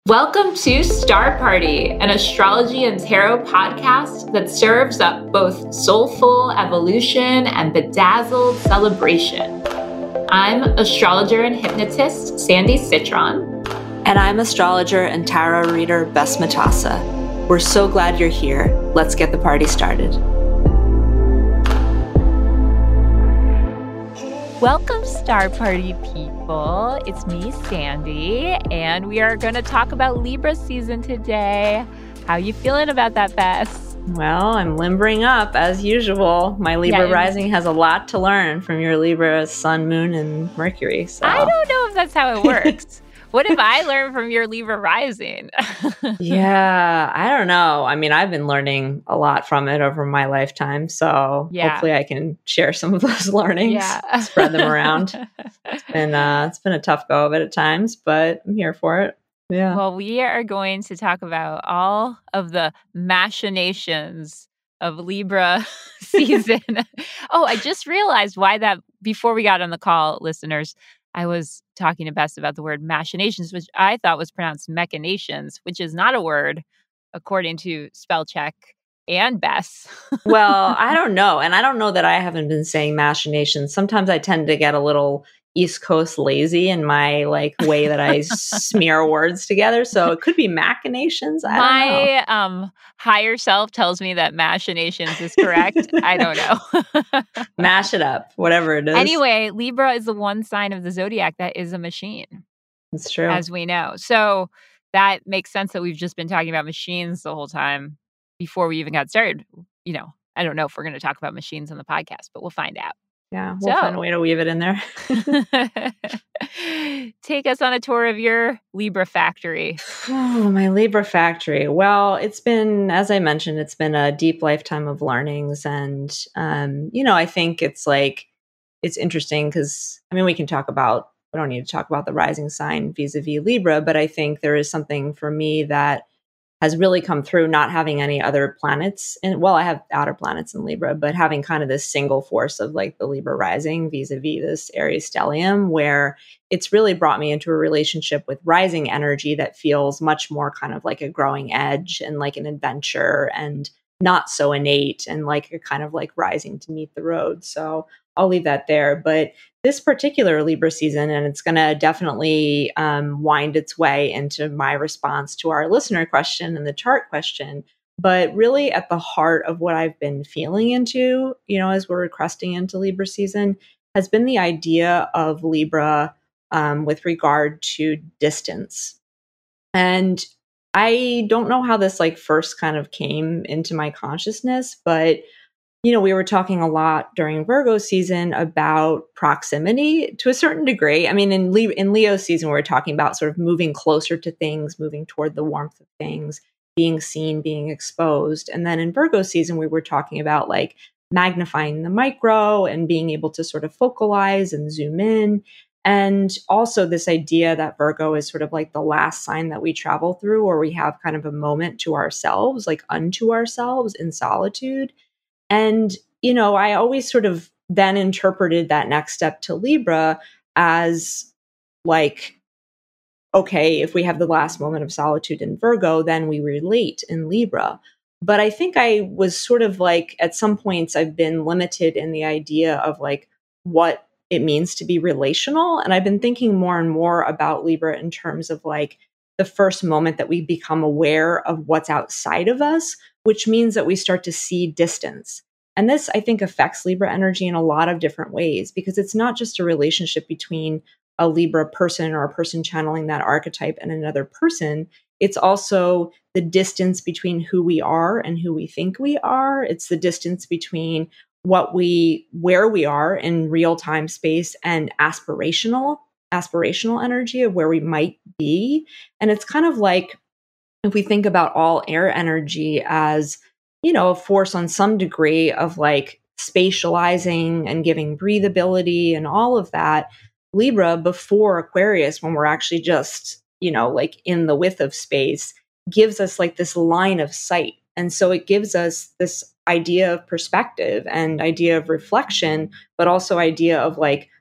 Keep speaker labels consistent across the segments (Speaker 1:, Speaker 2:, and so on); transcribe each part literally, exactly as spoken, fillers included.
Speaker 1: Welcome to Star Party, an astrology and tarot podcast that serves up both soulful evolution and bedazzled celebration. I'm astrologer and hypnotist Sandy Citron.
Speaker 2: And I'm astrologer and tarot reader Bess Matassa. We're so glad you're here. Let's get the party started.
Speaker 1: Welcome, Star Party people. It's me, Sandy, and we are going to talk about Libra season today. How you feeling about that, Bess?
Speaker 2: Well, I'm limbering up as usual. My Libra yeah, rising has a lot to learn from your Libra sun, moon, and Mercury. So.
Speaker 1: I don't know if that's how it works. What if I learn from your Libra rising?
Speaker 2: Yeah, I don't know. I mean, I've been learning a lot from it over my lifetime. So yeah. Hopefully I can share some of those learnings, yeah. spread them around. And uh, it's been a tough go of it at times, but I'm here for it. Yeah.
Speaker 1: Well, we are going to talk about all of the machinations of Libra season. Oh, I just realized why that, before we got on the call, listeners, I was talking to Bess about the word machinations, which I thought was pronounced machinations, which is not a word, according to spell check and Bess.
Speaker 2: Well, I don't know. And I don't know that I haven't been saying machinations. Sometimes I tend to get a little East Coast lazy in my like way that I smear words together. So it could be machinations. I
Speaker 1: my
Speaker 2: don't know.
Speaker 1: um, higher self tells me that machinations is correct. I don't know.
Speaker 2: Mash it up, whatever it is.
Speaker 1: Anyway, Libra is the one sign of the zodiac that is a machine.
Speaker 2: It's true.
Speaker 1: As we know. So that makes sense that we've just been talking about machines the whole time before we even got started. You know, I don't know if we're going to talk about machines on the podcast, but we'll find out.
Speaker 2: Yeah, we'll so, find a way to weave it in there.
Speaker 1: Take us on a tour of your Libra factory.
Speaker 2: Oh, my Libra factory. Well, it's been, as I mentioned, it's been a deep lifetime of learnings. And, um, you know, I think it's like, it's interesting because, I mean, we can talk about, we don't need to talk about the rising sign vis-a-vis Libra, but I think there is something for me that has really come through not having any other planets. And well, I have outer planets in Libra, but having kind of this single force of like the Libra rising vis-a-vis this Aries stellium, where it's really brought me into a relationship with rising energy that feels much more kind of like a growing edge and like an adventure and not so innate and like a kind of like rising to meet the road. So I'll leave that there. But this particular Libra season, and it's going to definitely um, wind its way into my response to our listener question and the chart question, but really at the heart of what I've been feeling into, you know, as we're requesting into Libra season, has been the idea of Libra um, with regard to distance. And I don't know how this like first kind of came into my consciousness, but you know, we were talking a lot during Virgo season about proximity to a certain degree. I mean, in, Le- in Leo season, we we're talking about sort of moving closer to things, moving toward the warmth of things, being seen, being exposed. And then in Virgo season, we were talking about like magnifying the micro and being able to sort of focalize and zoom in. And also this idea that Virgo is sort of like the last sign that we travel through, or we have kind of a moment to ourselves, like unto ourselves in solitude. And, you know, I always sort of then interpreted that next step to Libra as like, okay, if we have the last moment of solitude in Virgo, then we relate in Libra. But I think I was sort of like, at some points, I've been limited in the idea of like what it means to be relational. And I've been thinking more and more about Libra in terms of like the first moment that we become aware of what's outside of us, which means that we start to see distance. And this, I think, affects Libra energy in a lot of different ways, because it's not just a relationship between a Libra person or a person channeling that archetype and another person. It's also the distance between who we are and who we think we are. It's the distance between what we, where we are in real time space and aspirational, aspirational energy of where we might be. And it's kind of like, if we think about all air energy as, you know, a force on some degree of like spatializing and giving breathability and all of that, Libra before Aquarius, when we're actually just, you know, like in the width of space, gives us like this line of sight. And so it gives us this idea of perspective and idea of reflection, but also idea of like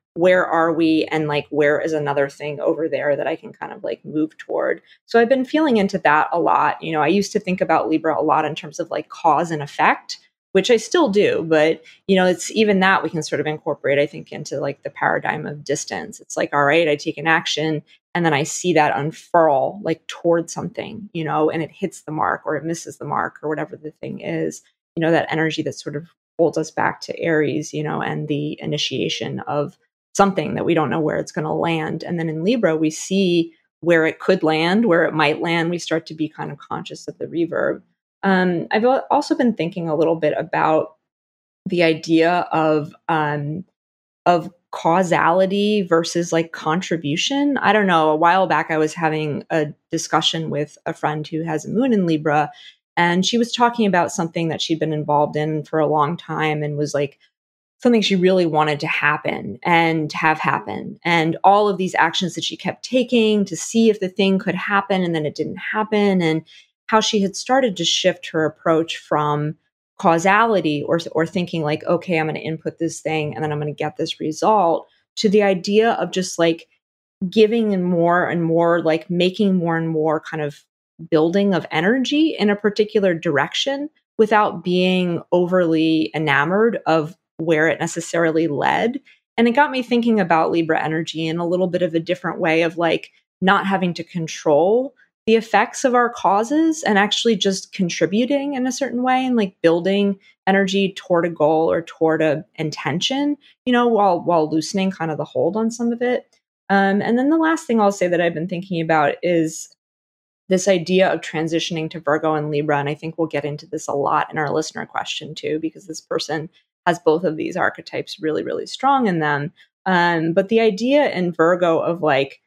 Speaker 2: where are we, and like where is another thing over there that I can kind of like move toward. So I've been feeling into that a lot. You know, I used to think about Libra a lot in terms of like cause and effect, which I still do, but you know, it's even that we can sort of incorporate, I think, into like the paradigm of distance. It's like, all right, I take an action and then I see that unfurl like towards something, you know, and it hits the mark or it misses the mark or whatever the thing is, you know, that energy that sort of holds us back to Aries, you know, and the initiation of something that we don't know where it's going to land. And then in Libra, we see where it could land, where it might land. We start to be kind of conscious of the reverb. Um, I've also been thinking a little bit about the idea of um, of causality versus like contribution. I don't know. A while back, I was having a discussion with a friend who has a moon in Libra, and she was talking about something that she'd been involved in for a long time and was like something she really wanted to happen and have happen. And all of these actions that she kept taking to see if the thing could happen, and then it didn't happen, and how she had started to shift her approach from causality or, or thinking like, okay, I'm going to input this thing and then I'm going to get this result, to the idea of just like giving and more and more, like making more and more kind of building of energy in a particular direction without being overly enamored of where it necessarily led. And it got me thinking about Libra energy in a little bit of a different way of like not having to control the effects of our causes and actually just contributing in a certain way and like building energy toward a goal or toward a intention, you know, while while loosening kind of the hold on some of it. Um, and then the last thing I'll say that I've been thinking about is this idea of transitioning to Virgo and Libra. And I think we'll get into this a lot in our listener question too, because this person has both of these archetypes really, really strong in them. Um, but the idea in Virgo of like,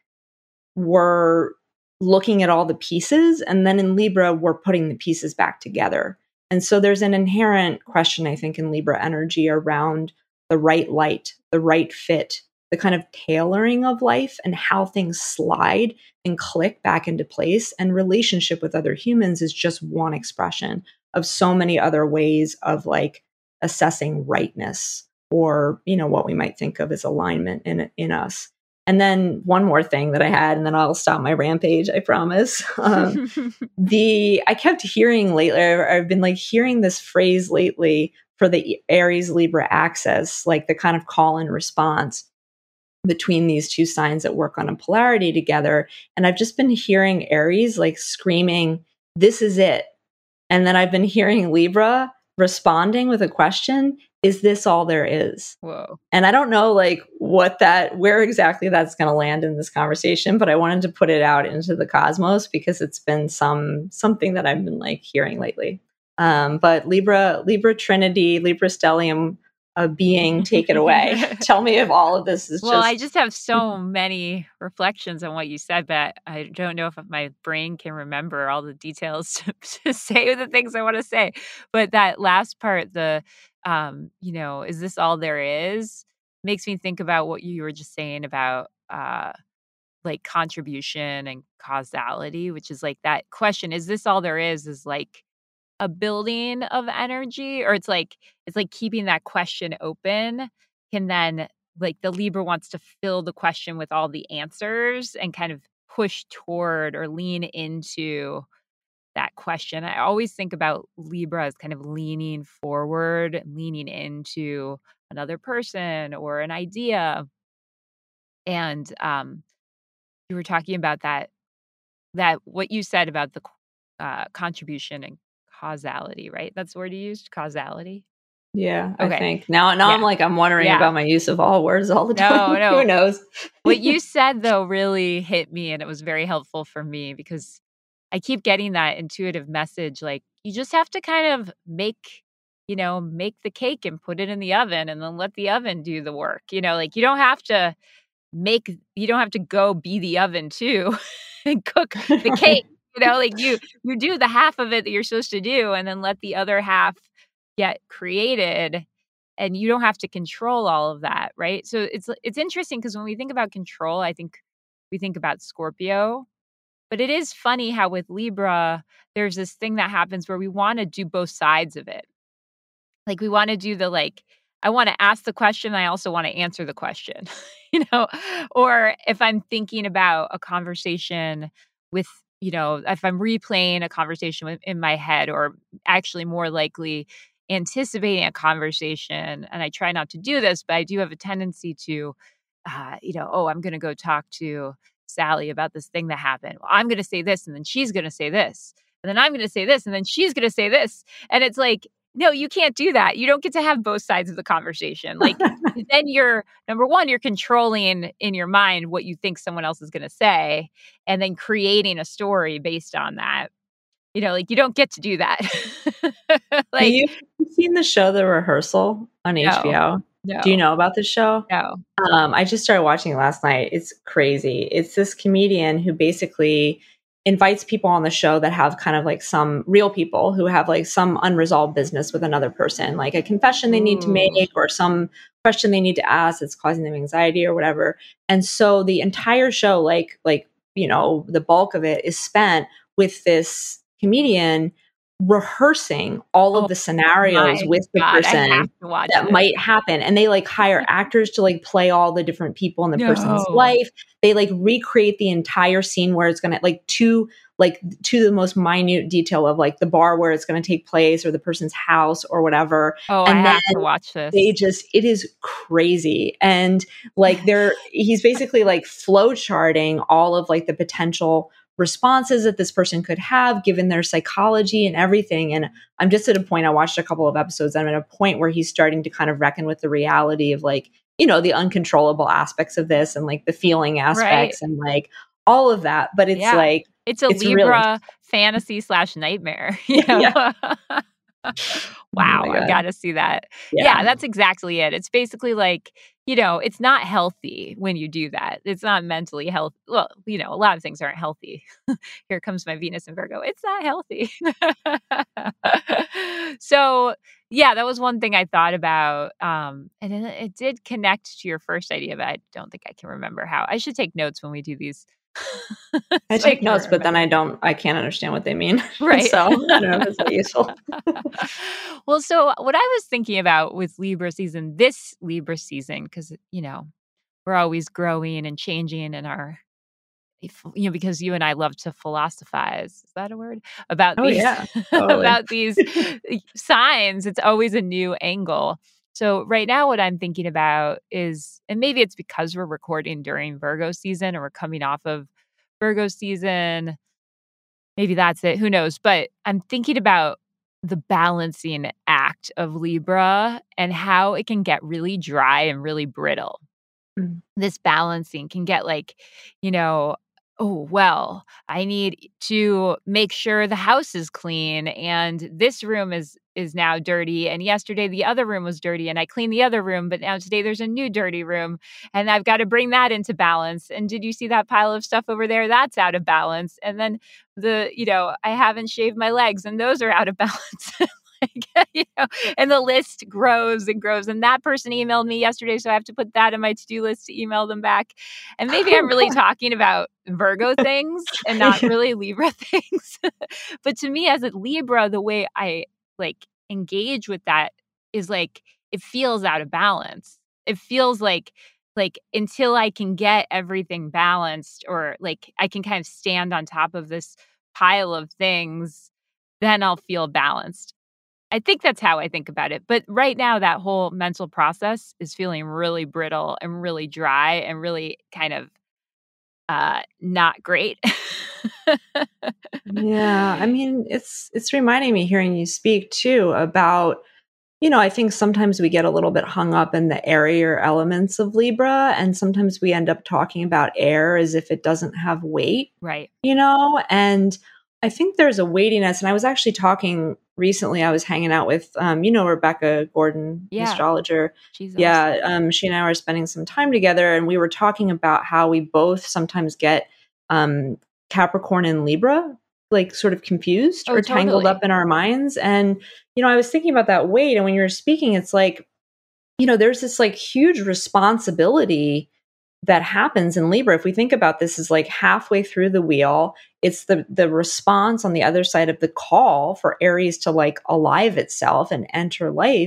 Speaker 2: we're looking at all the pieces, and then in Libra, we're putting the pieces back together. And so there's an inherent question, I think, in Libra energy around the right light, the right fit, the kind of tailoring of life and how things slide and click back into place. And relationship with other humans is just one expression of so many other ways of like assessing rightness, or, you know, what we might think of as alignment in in us. And then one more thing that I had, and then I'll stop my rampage, I promise. Um, the I kept hearing lately, I've been like hearing this phrase lately for the Aries Libra axis, like the kind of call and response between these two signs that work on a polarity together. And I've just been hearing Aries like screaming, "This is it." And then I've been hearing Libra responding with a question, "Is this all there is?"
Speaker 1: Whoa.
Speaker 2: And I don't know like what that, where exactly that's going to land in this conversation, but I wanted to put it out into the cosmos because it's been some, something that I've been like hearing lately. Um, but Libra, Libra Trinity, Libra Stellium, a being, take it away. Tell me if all of this is
Speaker 1: well,
Speaker 2: just.
Speaker 1: I just have so many reflections on what you said, but I don't know if my brain can remember all the details to, to say the things I want to say. But that last part, the, um, you know, is this all there is? Makes me think about what you were just saying about, uh, like contribution and causality, which is like that question, is this all there is, is like a building of energy, or it's like it's like keeping that question open can then, like, the Libra wants to fill the question with all the answers and kind of push toward or lean into that question. I always think about Libra as kind of leaning forward, leaning into another person or an idea. And um you were talking about that that what you said about the uh, contribution and causality, right? That's the word you used, causality?
Speaker 2: Yeah, I
Speaker 1: Okay.
Speaker 2: think. Now now I'm
Speaker 1: Yeah.
Speaker 2: like, I'm wondering
Speaker 1: Yeah.
Speaker 2: about my use of all words all the
Speaker 1: No,
Speaker 2: time. Who
Speaker 1: no.
Speaker 2: knows?
Speaker 1: What you said, though, really hit me, and it was very helpful for me because I keep getting that intuitive message, like, you just have to kind of make, you know, make the cake and put it in the oven and then let the oven do the work, you know? Like, you don't have to make you don't have to go be the oven too and cook the cake,
Speaker 2: Right.
Speaker 1: you know? Like, you you do the half of it that you're supposed to do and then let the other half get created, and you don't have to control all of that, right? So it's it's interesting because when we think about control, I think we think about Scorpio, but it is funny how with Libra, there's this thing that happens where we wanna do both sides of it. Like, we wanna do the, like, I want to ask the question. I also want to answer the question, you know, or if I'm thinking about a conversation with, you know, if I'm replaying a conversation with, in my head, or actually more likely anticipating a conversation. And I try not to do this, but I do have a tendency to, uh, you know, oh, I'm going to go talk to Sally about this thing that happened. Well, I'm going to say this, and then she's going to say this, and then I'm going to say this, and then she's going to say this. And it's like, no, you can't do that. You don't get to have both sides of the conversation. Like, then you're, number one, you're controlling in your mind what you think someone else is going to say, and then creating a story based on that. You know, like, you don't get to do that.
Speaker 2: Have
Speaker 1: Like,
Speaker 2: you seen the show The Rehearsal on H B O?
Speaker 1: no,
Speaker 2: Do you
Speaker 1: no,
Speaker 2: know about this show?
Speaker 1: no.
Speaker 2: Um, I just started watching it last night. It's crazy. It's this comedian who basically invites people on the show that have kind of like some real people who have like some unresolved business with another person, like a confession they need to
Speaker 1: Ooh.
Speaker 2: make or some question they need to ask that's causing them anxiety or whatever. And so the entire show, like, like, you know, the bulk of it is spent with this comedian rehearsing all
Speaker 1: Oh
Speaker 2: of the scenarios
Speaker 1: my
Speaker 2: with the
Speaker 1: God, I have
Speaker 2: person
Speaker 1: to watch
Speaker 2: that
Speaker 1: this.
Speaker 2: might happen. And they like hire actors to like play all the different people in the person's
Speaker 1: No.
Speaker 2: life. They like recreate the entire scene where it's going to like to like to the most minute detail of like the bar where it's going to take place or the person's house or whatever.
Speaker 1: Oh,
Speaker 2: And
Speaker 1: I
Speaker 2: then
Speaker 1: have to watch this.
Speaker 2: they just, it is crazy. And like they're, he's basically like flow charting all of like the potential responses that this person could have given their psychology and everything. And I'm just at a point, I watched a couple of episodes, I'm at a point where he's starting to kind of reckon with the reality of like, you know, the uncontrollable aspects of this and like the feeling aspects
Speaker 1: Right.
Speaker 2: and like all of that. But it's
Speaker 1: Yeah.
Speaker 2: like,
Speaker 1: It's a
Speaker 2: it's really
Speaker 1: Libra fantasy slash nightmare. You know?
Speaker 2: Yeah.
Speaker 1: Wow,
Speaker 2: Oh my
Speaker 1: I
Speaker 2: God.
Speaker 1: got to see that. Yeah.
Speaker 2: Yeah.
Speaker 1: that's exactly it. It's basically like, you know, it's not healthy when you do that. It's not mentally healthy. Well, you know, a lot of things aren't healthy. Here comes my Venus and Virgo. It's not healthy. So, yeah, that was one thing I thought about. Um, and then it did connect to your first idea, but I don't think I can remember how. I should take notes when we do these.
Speaker 2: I
Speaker 1: So
Speaker 2: take
Speaker 1: can
Speaker 2: notes, but then
Speaker 1: remember.
Speaker 2: I don't, I can't understand what they mean.
Speaker 1: Right.
Speaker 2: So I don't know if it's that useful.
Speaker 1: Well, so what I was thinking about with Libra season, this Libra season, because, you know, we're always growing and changing in our, if- you know, because you and I love to philosophize. Is that a word? About
Speaker 2: Oh
Speaker 1: these,
Speaker 2: yeah, totally.
Speaker 1: about these signs. It's always a new angle. So right now, what I'm thinking about is, and maybe it's because we're recording during Virgo season or we're coming off of Virgo season. Maybe that's it. Who knows? But I'm thinking about the balancing act of Libra and how it can get really dry and really brittle.
Speaker 2: Mm.
Speaker 1: This balancing can get like, you know, oh, well, I need to make sure the house is clean and this room is is now dirty and yesterday the other room was dirty and I cleaned the other room, but now today there's a new dirty room and I've got to bring that into balance. And did you see that pile of stuff over there? That's out of balance. And then the, you know, I haven't shaved my legs and those are out of balance. Like, you know, and the list grows and grows. And that person emailed me yesterday, so I have to put that in my to-do list to email them back. And maybe
Speaker 2: Oh,
Speaker 1: I'm really
Speaker 2: God.
Speaker 1: talking about Virgo things and not
Speaker 2: Yeah.
Speaker 1: really Libra things. But to me, as a Libra, the way I like engage with that is like it feels out of balance. It feels like like until I can get everything balanced or like I can kind of stand on top of this pile of things, then I'll feel balanced. I think that's how I think about it. But right now, that whole mental process is feeling really brittle and really dry and really kind of uh, not great.
Speaker 2: Yeah, I mean, it's it's reminding me hearing you speak too about, you know, I think sometimes we get a little bit hung up in the airier elements of Libra, and sometimes we end up talking about air as if it doesn't have weight,
Speaker 1: Right.
Speaker 2: you know? And I think there's a weightiness. And I was actually talking recently, I was hanging out with, um, you know, Rebecca Gordon, the
Speaker 1: Yeah.
Speaker 2: astrologer.
Speaker 1: She's awesome.
Speaker 2: Yeah, um, she and I were spending some time together, and we were talking about how we both sometimes get um, Capricorn and Libra like sort of confused
Speaker 1: Oh,
Speaker 2: or tangled
Speaker 1: totally.
Speaker 2: up in our minds. And, you know, I was thinking about that weight. And when you were speaking, it's like, you know, there's this like huge responsibility that happens in Libra. If we think about this as like halfway through the wheel, it's the the response on the other side of the call for Aries to like alive itself and enter life.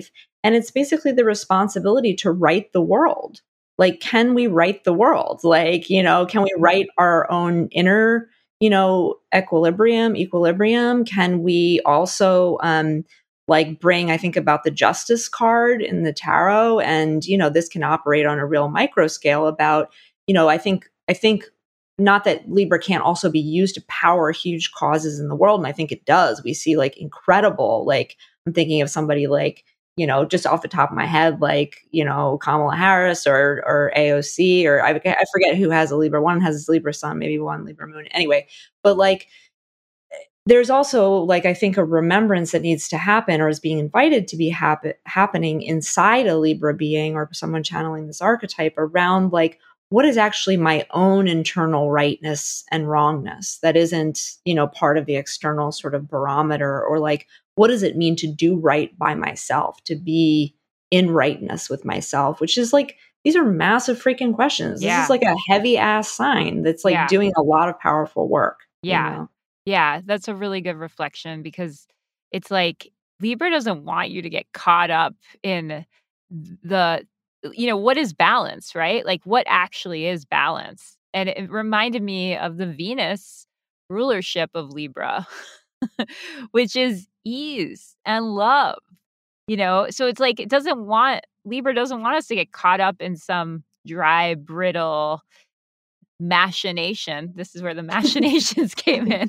Speaker 2: And it's basically the responsibility to right the world. Like, can we right the world? Like, you know, can we right our own inner, you know, equilibrium, equilibrium? Can we also, um, like bring, I think about the justice card in the tarot, and, you know, this can operate on a real micro scale about, you know, I think, I think not that Libra can't also be used to power huge causes in the world. And I think it does. We see like incredible, like, I'm thinking of somebody like, you know, just off the top of my head, like, you know, Kamala Harris or or A O C, or I, I forget who has a Libra. One has a Libra sun, maybe one Libra moon. Anyway, but like, there's also like, I think a remembrance that needs to happen or is being invited to be hap- happening inside a Libra being or someone channeling this archetype around like, what is actually my own internal rightness and wrongness that isn't, you know, part of the external sort of barometer, or like, what does it mean to do right by myself, to be in rightness with myself, which is like, these are massive freaking questions. This is
Speaker 1: Yeah.
Speaker 2: like a heavy ass sign that's like
Speaker 1: Yeah.
Speaker 2: doing a lot of powerful work. You
Speaker 1: Yeah.
Speaker 2: know?
Speaker 1: Yeah. That's a really good reflection, because it's like Libra doesn't want you to get caught up in the, you know, what is balance, right? Like, what actually is balance? And it reminded me of the Venus rulership of Libra, which is ease and love, you know? So it's like, it doesn't want, Libra doesn't want us to get caught up in some dry, brittle machination. This is where the machinations came in.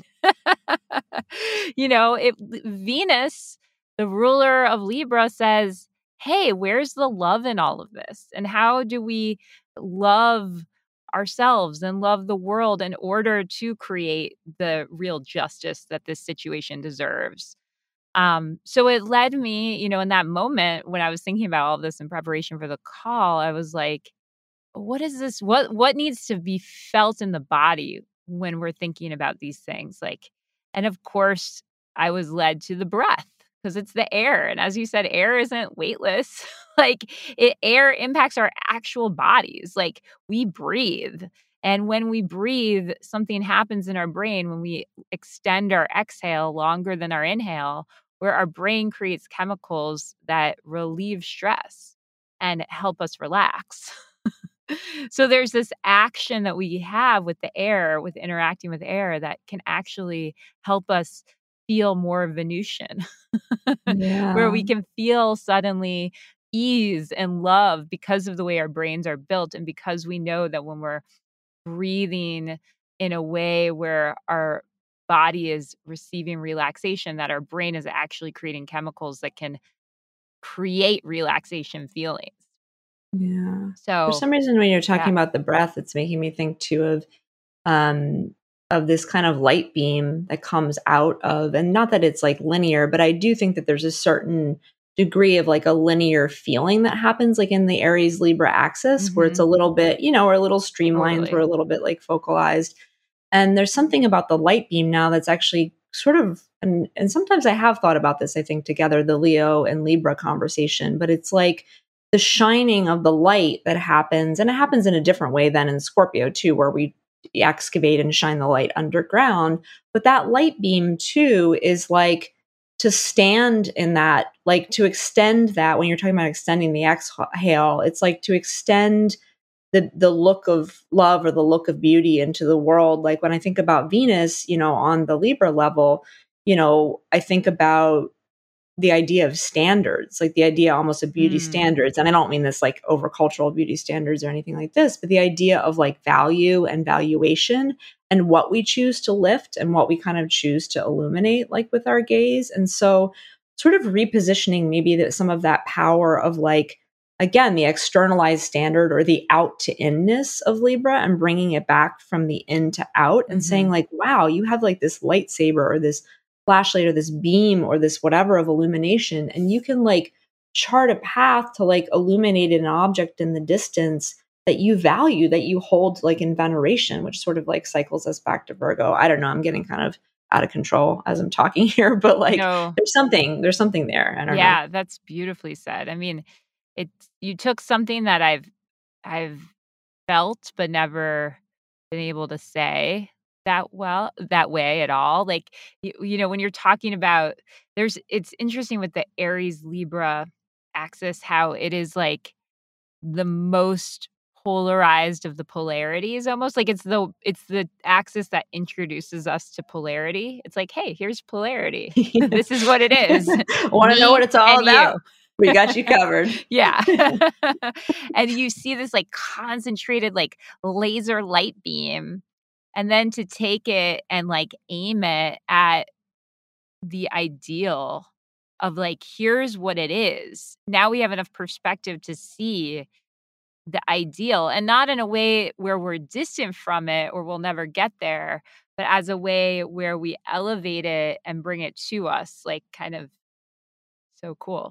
Speaker 1: You know, it Venus, the ruler of Libra, says, "Hey, where's the love in all of this? And how do we love ourselves and love the world in order to create the real justice that this situation deserves?" Um, so it led me, you know, in that moment when I was thinking about all of this in preparation for the call, I was like, what is this? What what needs to be felt in the body when we're thinking about these things? Like, and of course, I was led to the breath, because it's the air. And as you said, air isn't weightless. Like, it, air impacts our actual bodies. Like, we breathe. And when we breathe, something happens in our brain when we extend our exhale longer than our inhale, where our brain creates chemicals that relieve stress and help us relax. So there's this action that we have with the air, with interacting with air, that can actually help us feel more Venusian, where
Speaker 2: Yeah.
Speaker 1: we can feel suddenly ease and love because of the way our brains are built, and because we know that when we're breathing in a way where our body is receiving relaxation, that our brain is actually creating chemicals that can create relaxation feelings.
Speaker 2: Yeah. For
Speaker 1: So,
Speaker 2: some reason, when you're
Speaker 1: yeah.
Speaker 2: talking about the breath, it's making me think too of um, of this kind of light beam that comes out of, and not that it's like linear, but I do think that there's a certain degree of like a linear feeling that happens like in the Aries Libra axis, where it's
Speaker 1: Mhm.
Speaker 2: a little bit, you know, or a little streamlines, we're
Speaker 1: Totally.
Speaker 2: a little bit like focalized. And there's something about the light beam now that's actually sort of, and, and sometimes I have thought about this, I think, together, the Leo and Libra conversation, but it's like the shining of the light that happens, and it happens in a different way than in Scorpio too, where we excavate and shine the light underground. But that light beam too is like to stand in that, like to extend that, when you're talking about extending the exhale, it's like to extend the the look of love or the look of beauty into the world. Like when I think about Venus, you know, on the Libra level, you know, I think about the idea of standards, like the idea almost of beauty
Speaker 1: Mm.
Speaker 2: standards. And I don't mean this like over cultural beauty standards or anything like this, but the idea of like value and valuation and what we choose to lift and what we kind of choose to illuminate, like with our gaze. And so, sort of repositioning maybe that some of that power of like, again, the externalized standard or the out to inness of Libra, and bringing it back from the in to out and saying,
Speaker 1: Mhm.
Speaker 2: like, wow, you have like this lightsaber or this flashlight or this beam or this whatever of illumination, and you can like chart a path to like illuminate an object in the distance that you value, that you hold like in veneration, which sort of like cycles us back to Virgo. I don't know, I'm getting kind of out of control as I'm talking here, but like
Speaker 1: No.
Speaker 2: there's something there's something there. I don't know.
Speaker 1: Yeah, that's beautifully said. I mean, it's you took something that I've I've felt but never been able to say that well that way at all. Like, you, you know, when you're talking about, there's it's interesting with the Aries Libra axis, how it is like the most polarized of the polarities, almost like it's the it's the axis that introduces us to polarity. It's like, hey, here's polarity.
Speaker 2: Yeah.
Speaker 1: This is what it is.
Speaker 2: Want to know what
Speaker 1: Me
Speaker 2: it's all
Speaker 1: and
Speaker 2: about?
Speaker 1: you.
Speaker 2: We got you covered.
Speaker 1: Yeah. And you see this like concentrated like laser light beam, and then to take it and like aim it at the ideal of like, here's what it is. Now we have enough perspective to see the ideal, and not in a way where we're distant from it or we'll never get there, but as a way where we elevate it and bring it to us, like kind of so cool.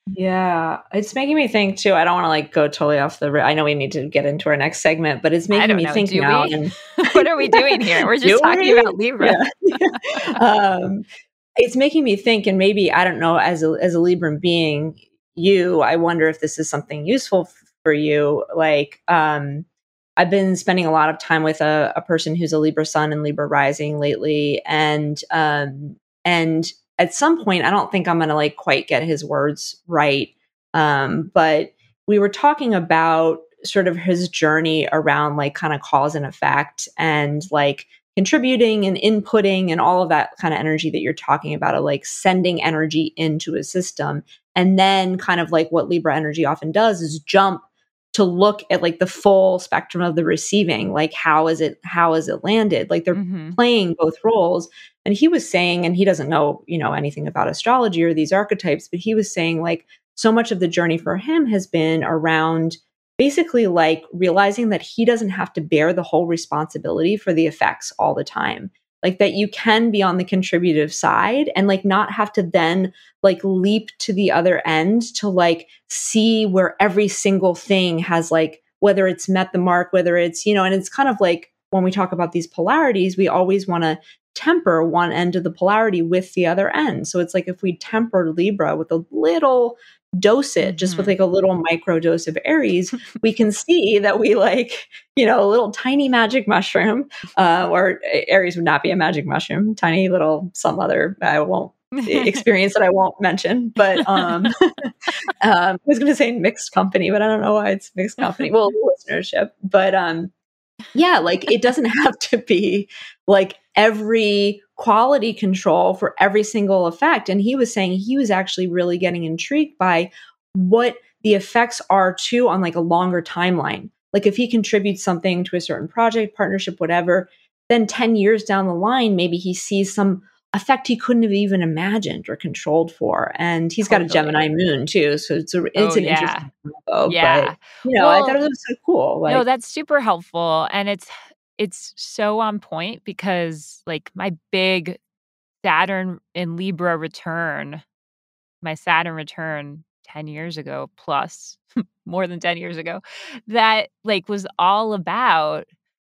Speaker 2: Yeah, it's making me think too. I don't want to like go totally off the. I know we need to get into our next segment, but it's
Speaker 1: I
Speaker 2: making
Speaker 1: don't
Speaker 2: me
Speaker 1: know.
Speaker 2: think
Speaker 1: Do
Speaker 2: now.
Speaker 1: we?
Speaker 2: And
Speaker 1: What are we doing here? We're just
Speaker 2: do
Speaker 1: talking
Speaker 2: we?
Speaker 1: about Libra.
Speaker 2: Yeah. um, it's making me think, and maybe I don't know. As a as a Libran being, you, I wonder if this is something useful f- for you. Like, um, I've been spending a lot of time with a, a person who's a Libra Sun and Libra Rising lately, and um, and at some point, I don't think I'm going to like quite get his words right. Um, but we were talking about sort of his journey around like kind of cause and effect and like contributing and inputting and all of that kind of energy that you're talking about, of like sending energy into a system. And then kind of like what Libra energy often does is jump to look at like the full spectrum of the receiving, like how is it, how is it landed? Like they're
Speaker 1: Mm-hmm.
Speaker 2: playing both roles. And he was saying, and he doesn't know, you know, anything about astrology or these archetypes, but he was saying like so much of the journey for him has been around basically like realizing that he doesn't have to bear the whole responsibility for the effects all the time. Like that you can be on the contributive side and like not have to then like leap to the other end to like see where every single thing has like, whether it's met the mark, whether it's, you know, and it's kind of like when we talk about these polarities, we always want to temper one end of the polarity with the other end. So it's like if we temper Libra with a little dose it, just with
Speaker 1: Mm-hmm.
Speaker 2: like a little micro dose of Aries, we can see that we like, you know, a little tiny magic mushroom, uh, or Aries would not be a magic mushroom, tiny little some other, I won't experience that I won't mention, but um, um I was going to say mixed company, but I don't know why it's mixed company. Well, listenership, but um, yeah, like it doesn't have to be like every quality control for every single effect. And he was saying he was actually really getting intrigued by what the effects are too on like a longer timeline. Like if he contributes something to a certain project, partnership, whatever, then ten years down the line, maybe he sees some effect he couldn't have even imagined or controlled for. And he's got a
Speaker 1: Totally.
Speaker 2: Gemini moon too. So it's a, it's
Speaker 1: Oh,
Speaker 2: an
Speaker 1: yeah.
Speaker 2: interesting combo,
Speaker 1: Yeah.
Speaker 2: but you know, I thought
Speaker 1: Well,
Speaker 2: it was so cool.
Speaker 1: no,
Speaker 2: Like,
Speaker 1: that's super helpful. And it's it's so on point because like my big Saturn in Libra return, my Saturn return ten years ago plus, more than ten years ago, that like was all about,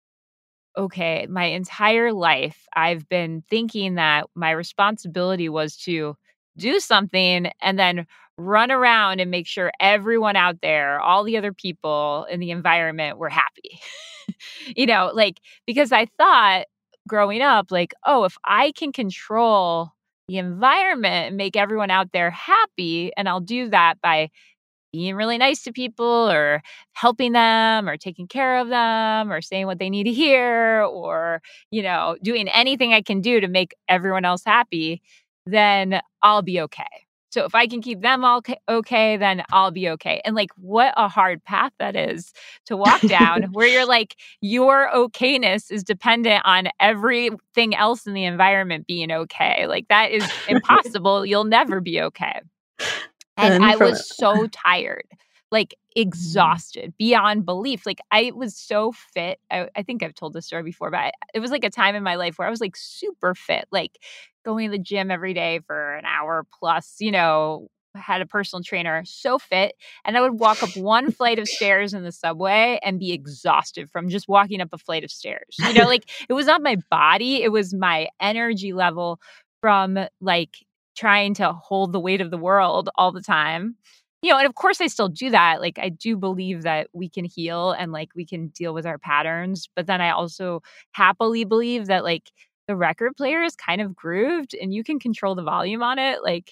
Speaker 1: okay, my entire life I've been thinking that my responsibility was to do something and then run around and make sure everyone out there, all the other people in the environment were happy. You know, like, because I thought growing up, like, oh, if I can control the environment and make everyone out there happy, and I'll do that by being really nice to people or helping them or taking care of them or saying what they need to hear or, you know, doing anything I can do to make everyone else happy, then I'll be okay. So if I can keep them all ca- okay, then I'll be okay. And like, what a hard path that is to walk down where you're like, your okayness is dependent on everything else in the environment being okay. Like, that is impossible. You'll never be okay. And
Speaker 2: and
Speaker 1: I
Speaker 2: from
Speaker 1: was so tired, like exhausted beyond belief. Like I was so fit. I, I think I've told this story before, but I, it was like a time in my life where I was like super fit, like going to the gym every day for an hour plus, you know, had a personal trainer, so fit. And I would walk up one flight of stairs in the subway and be exhausted from just walking up a flight of stairs. You know, like it was not my body, it was my energy level from like trying to hold the weight of the world all the time. You know, and of course I still do that. Like I do believe that we can heal and like we can deal with our patterns, but then I also happily believe that like the record player is kind of grooved and you can control the volume on it. Like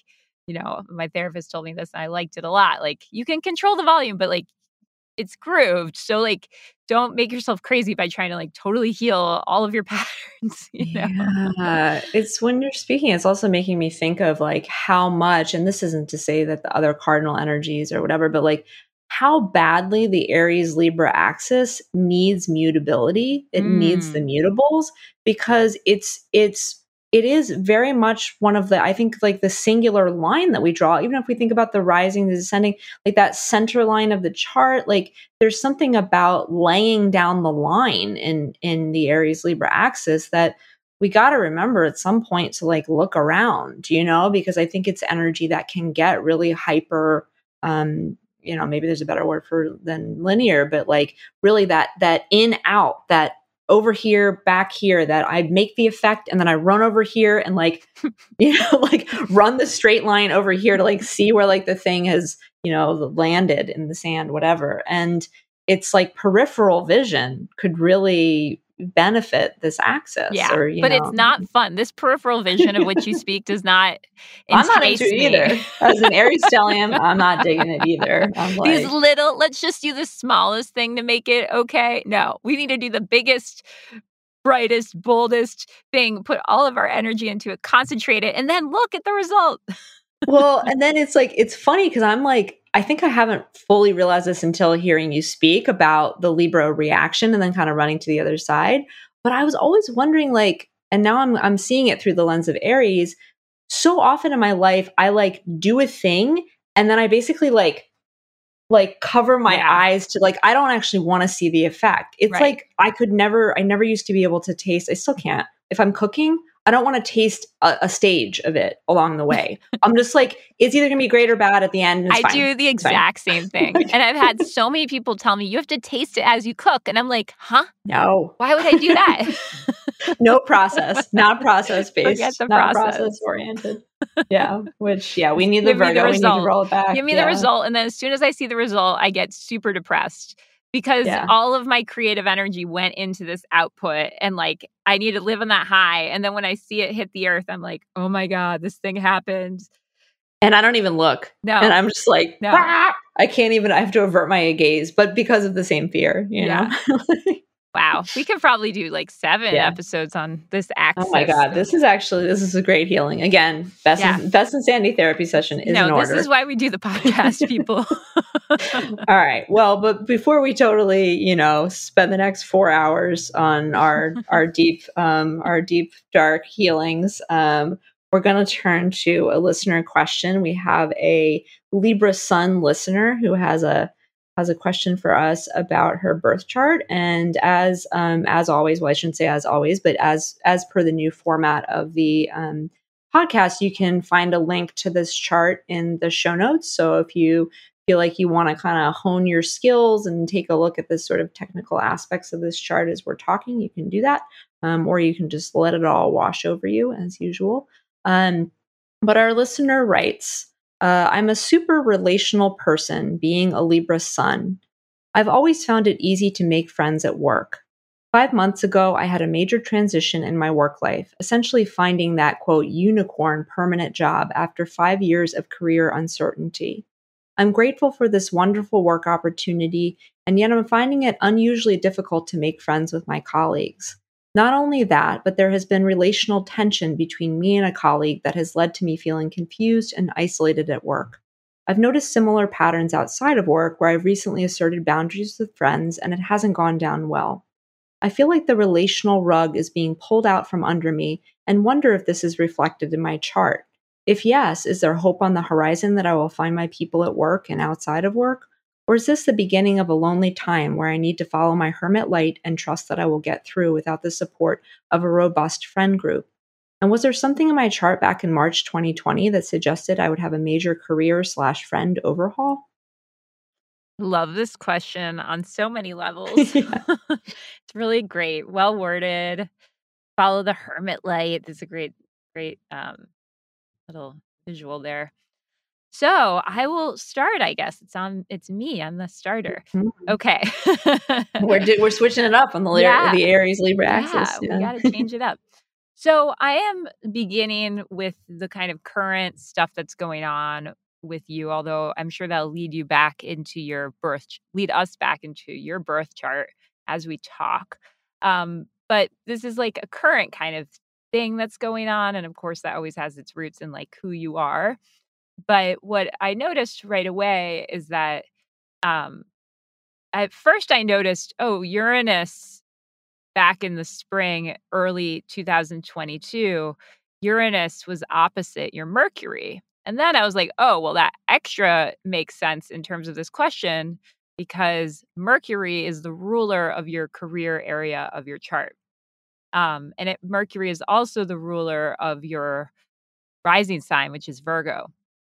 Speaker 1: you know, my therapist told me this and I liked it a lot. Like, you can control the volume, but like, it's grooved. So like, don't make yourself crazy by trying to like totally heal all of your patterns, you know?
Speaker 2: Yeah. It's when you're speaking, it's also making me think of like how much, and this isn't to say that the other cardinal energies or whatever, but like how badly the Aries Libra axis needs mutability. It needs the
Speaker 1: Mm.
Speaker 2: mutables because it's, it's, it is very much one of the, I think, like the singular line that we draw, even if we think about the rising, the descending, like that center line of the chart, like there's something about laying down the line in, in the Aries Libra axis that we got to remember at some point to like look around, you know, because I think it's energy that can get really hyper, um, you know, maybe there's a better word for than linear, but like really that, that in out, that over here, back here, that I make the effect and then I run over here and like, you know, like run the straight line over here to like see where like the thing has, you know, landed in the sand, whatever. And it's like peripheral vision could really benefit this axis.
Speaker 1: Yeah,
Speaker 2: or, you
Speaker 1: but
Speaker 2: know,
Speaker 1: it's not fun. This peripheral vision of which you speak does not
Speaker 2: I'm not into
Speaker 1: entice
Speaker 2: it
Speaker 1: me.
Speaker 2: either. As an Aries stellium, I'm not digging it either. I'm
Speaker 1: These
Speaker 2: like,
Speaker 1: little, let's just do the smallest thing to make it okay. No, we need to do the biggest, brightest, boldest thing, put all of our energy into it, concentrate it, and then look at the result.
Speaker 2: well, and then it's like, it's funny because I'm like, I think I haven't fully realized this until hearing you speak about the Libra reaction and then kind of running to the other side. But I was always wondering, like, and now I'm I'm seeing it through the lens of Aries. So often in my life, I like do a thing and then I basically like like cover my
Speaker 1: Yeah.
Speaker 2: eyes to like I don't actually want to see the effect. It's
Speaker 1: Right.
Speaker 2: like I could never I never used to be able to taste. I still can't. If I'm cooking, I don't want to taste a, a stage of it along the way. I'm just like, it's either gonna be great or bad at the end. And it's
Speaker 1: I
Speaker 2: fine.
Speaker 1: do the
Speaker 2: It's fine.
Speaker 1: exact same thing. And I've had so many people tell me, you have to taste it as you cook. And I'm like, huh?
Speaker 2: No.
Speaker 1: Why would I do that?
Speaker 2: No process. Not process based.
Speaker 1: Forget the
Speaker 2: Not
Speaker 1: process.
Speaker 2: process oriented. Yeah. Which yeah, we need the
Speaker 1: Give me the
Speaker 2: Virgo. We need to
Speaker 1: result.
Speaker 2: roll it back.
Speaker 1: Give me
Speaker 2: yeah.
Speaker 1: the result. And then as soon as I see the result, I get super depressed because
Speaker 2: Yeah.
Speaker 1: all of my creative energy went into this output and like I need to live on that high. And then when I see it hit the earth, I'm like, oh my God, this thing happened.
Speaker 2: And I don't even look.
Speaker 1: No.
Speaker 2: And I'm just like,
Speaker 1: No.
Speaker 2: "Ah!" I can't even, I have to avert my gaze, but because of the same fear, you
Speaker 1: Yeah.
Speaker 2: know?
Speaker 1: Wow. We could probably do like seven
Speaker 2: Yeah.
Speaker 1: episodes on this axis.
Speaker 2: Oh my God. This is actually, this is a great healing. Again, best,
Speaker 1: Yeah.
Speaker 2: and, best insanity therapy session is
Speaker 1: no,
Speaker 2: in order.
Speaker 1: this is why we do the podcast, people.
Speaker 2: All right. Well, but before we totally, you know, spend the next four hours on our our deep, um, our deep dark healings, um, we're going to turn to a listener question. We have a Libra Sun listener who has a has a question for us about her birth chart, and as um, as always, well, I shouldn't say as always, but as as per the new format of the um, podcast, you can find a link to this chart in the show notes. So if you feel like you want to kind of hone your skills and take a look at this sort of technical aspects of this chart as we're talking, you can do that. Um, or you can just let it all wash over you as usual. Um, but our listener writes, uh, I'm a super relational person, being a Libra sun. I've always found it easy to make friends at work. Five months ago, I had a major transition in my work life, essentially finding that, quote, unicorn permanent job after five years of career uncertainty. I'm grateful for this wonderful work opportunity, and yet I'm finding it unusually difficult to make friends with my colleagues. Not only that, but there has been relational tension between me and a colleague that has led to me feeling confused and isolated at work. I've noticed similar patterns outside of work where I've recently asserted boundaries with friends and it hasn't gone down well. I feel like the relational rug is being pulled out from under me and wonder if this is reflected in my chart. If yes, is there hope on the horizon that I will find my people at work and outside of work? Or is this the beginning of a lonely time where I need to follow my hermit light and trust that I will get through without the support of a robust friend group? And was there something in my chart back in March twenty twenty that suggested I would have a major career slash friend overhaul?
Speaker 1: Love this question on so many levels.
Speaker 2: Yeah.
Speaker 1: It's really great. Well worded. Follow the hermit light. There's a great, great um, little visual there. So I will start, I guess. It's on it's me. I'm the starter.
Speaker 2: Mhm.
Speaker 1: Okay.
Speaker 2: We're do, we're switching it up on the,
Speaker 1: Yeah.
Speaker 2: the Aries Libra
Speaker 1: Yeah,
Speaker 2: axis.
Speaker 1: we got to change it up. So I am beginning with the kind of current stuff that's going on with you, although I'm sure that'll lead you back into your birth, ch- lead us back into your birth chart as we talk. Um, but this is like a current kind of thing that's going on. And of course, that always has its roots in like who you are. But what I noticed right away is that um, at first I noticed, oh, Uranus back in the spring, early two thousand twenty-two, Uranus was opposite your Mercury. And then I was like, oh, well, that extra makes sense in terms of this question because Mercury is the ruler of your career area of your chart. Um, and it, Mercury is also the ruler of your rising sign, which is Virgo.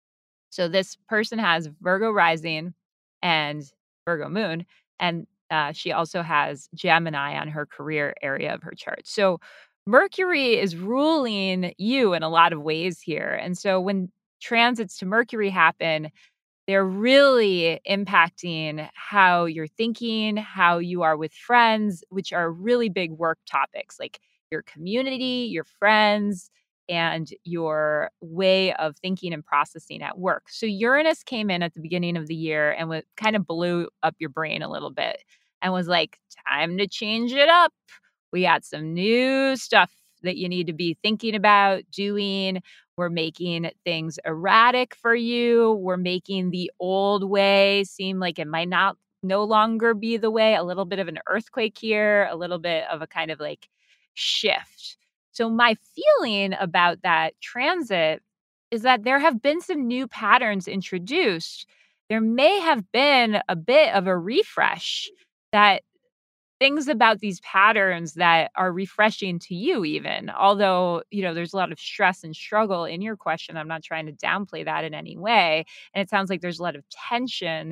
Speaker 1: So this person has Virgo rising and Virgo moon, and uh, she also has Gemini on her career area of her chart. So Mercury is ruling you in a lot of ways here. And so when transits to Mercury happen, they're really impacting how you're thinking, how you are with friends, which are really big work topics like your community, your friends, and your way of thinking and processing at work. So Uranus came in at the beginning of the year and was, kind of blew up your brain a little bit and was like, time to change it up. We got some new stuff that you need to be thinking about doing. We're making things erratic for you. We're making the old way seem like it might not no longer be the way. A little bit of an earthquake here, a little bit of a kind of like shift. So my feeling about that transit is that there have been some new patterns introduced. There may have been a bit of a refresh that things about these patterns that are refreshing to you even, although, you know, there's a lot of stress and struggle in your question. I'm not trying to downplay that in any way. And it sounds like there's a lot of tension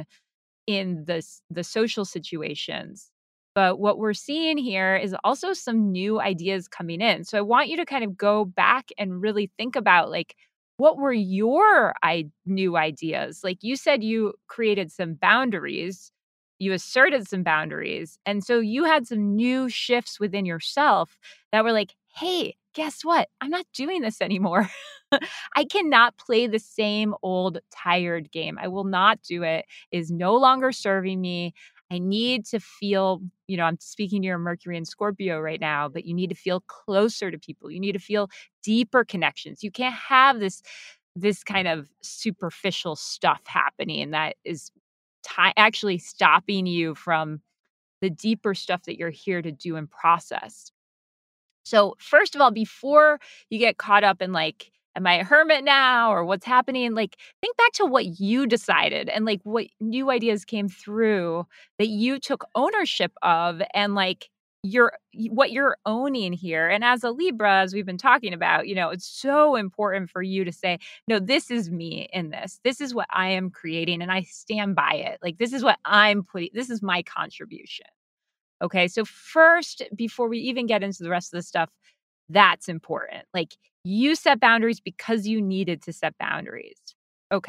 Speaker 1: in the s- the social situations. But what we're seeing here is also some new ideas coming in. So I want you to kind of go back and really think about like what were your I- new ideas? Like you said you created some boundaries, you asserted some boundaries. And so you had some new shifts within yourself that were like, "Hey, guess what? I'm not doing this anymore." I cannot play the same old tired game. I will not do it is no longer serving me. I need to feel, you know, I'm speaking to your Mercury and Scorpio right now, but you need to feel closer to people. You need to feel deeper connections. You can't have this this kind of superficial stuff happening that is ti actually stopping you from the deeper stuff that you're here to do and process. So, first of all, before you get caught up in like, am I a hermit now or what's happening? Like, think back to what you decided and like what new ideas came through that you took ownership of and like you're what you're owning here. And as a Libra, as we've been talking about, you know, it's so important for you to say, no, this is me in this. This is what I am creating and I stand by it. Like, this is what I'm putting, this is my contribution. Okay. So, first, before we even get into the rest of the stuff, that's important. Like, you set boundaries because you needed to set boundaries. Okay.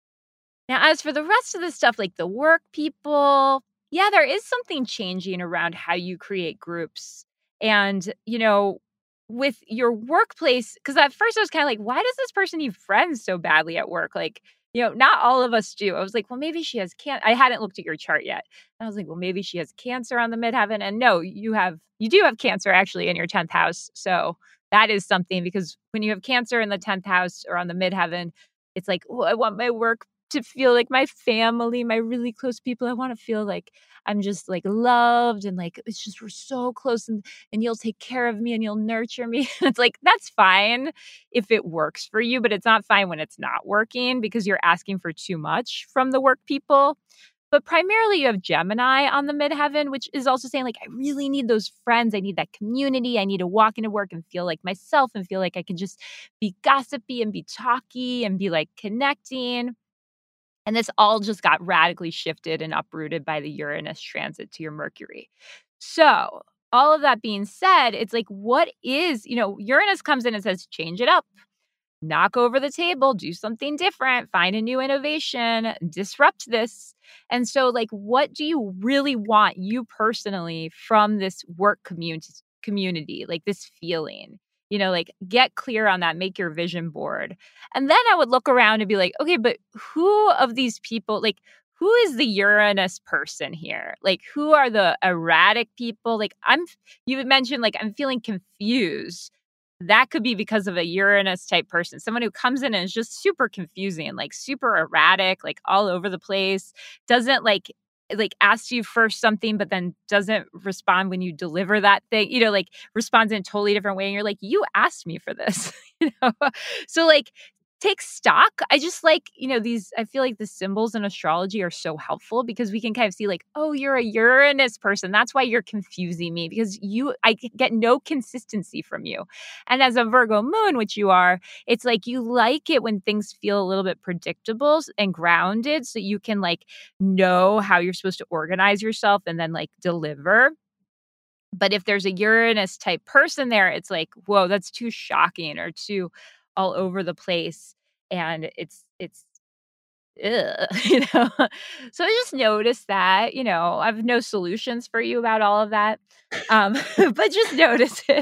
Speaker 1: Now, as for the rest of the stuff, like the work people, yeah, there is something changing around how you create groups. And, you know, with your workplace, because at first I was kind of like, why does this person need friends so badly at work? Like, you know, not all of us do. I was like, well, maybe she has cancer. I hadn't looked at your chart yet. And I was like, well, maybe she has cancer on the midheaven. And no, you have, you do have cancer actually in your tenth house. So that is something because when you have cancer in the tenth house or on the midheaven, it's like, oh, I want my work to feel like my family, my really close people. I want to feel like I'm just like loved and like it's just we're so close and and you'll take care of me and you'll nurture me. It's like that's fine if it works for you, but it's not fine when it's not working because you're asking for too much from the work people. But primarily you have Gemini on the midheaven, which is also saying like I really need those friends. I need that community. I need to walk into work and feel like myself and feel like I can just be gossipy and be talky and be like connecting. And this all just got radically shifted and uprooted by the Uranus transit to your Mercury. So, all of that being said, it's like, what is, you know, Uranus comes in and says, change it up, knock over the table, do something different, find a new innovation, disrupt this. And so, like, what do you really want, you personally, from this work community, community, like this feeling? You know, like get clear on that, make your vision board. And then I would look around and be like, okay, but who of these people, like, who is the Uranus person here? Like, who are the erratic people? Like, I'm, you had mentioned, like, I'm feeling confused. That could be because of a Uranus type person, someone who comes in and is just super confusing, like super erratic, like all over the place, doesn't like, like asks you first something, but then doesn't respond when you deliver that thing, you know, like responds in a totally different way. And you're like, you asked me for this, you know? So like, take stock. I just like, you know, these, I feel like the symbols in astrology are so helpful because we can kind of see like, oh, you're a Uranus person. That's why you're confusing me because you, I get no consistency from you. And as a Virgo moon, which you are, it's like you like it when things feel a little bit predictable and grounded so you can like know how you're supposed to organize yourself and then like deliver. But if there's a Uranus type person there, it's like, whoa, that's too shocking or too all over the place. And it's, it's, ugh, you know? So I just noticed that, you know, I have no solutions for you about all of that. Um, but just notice it.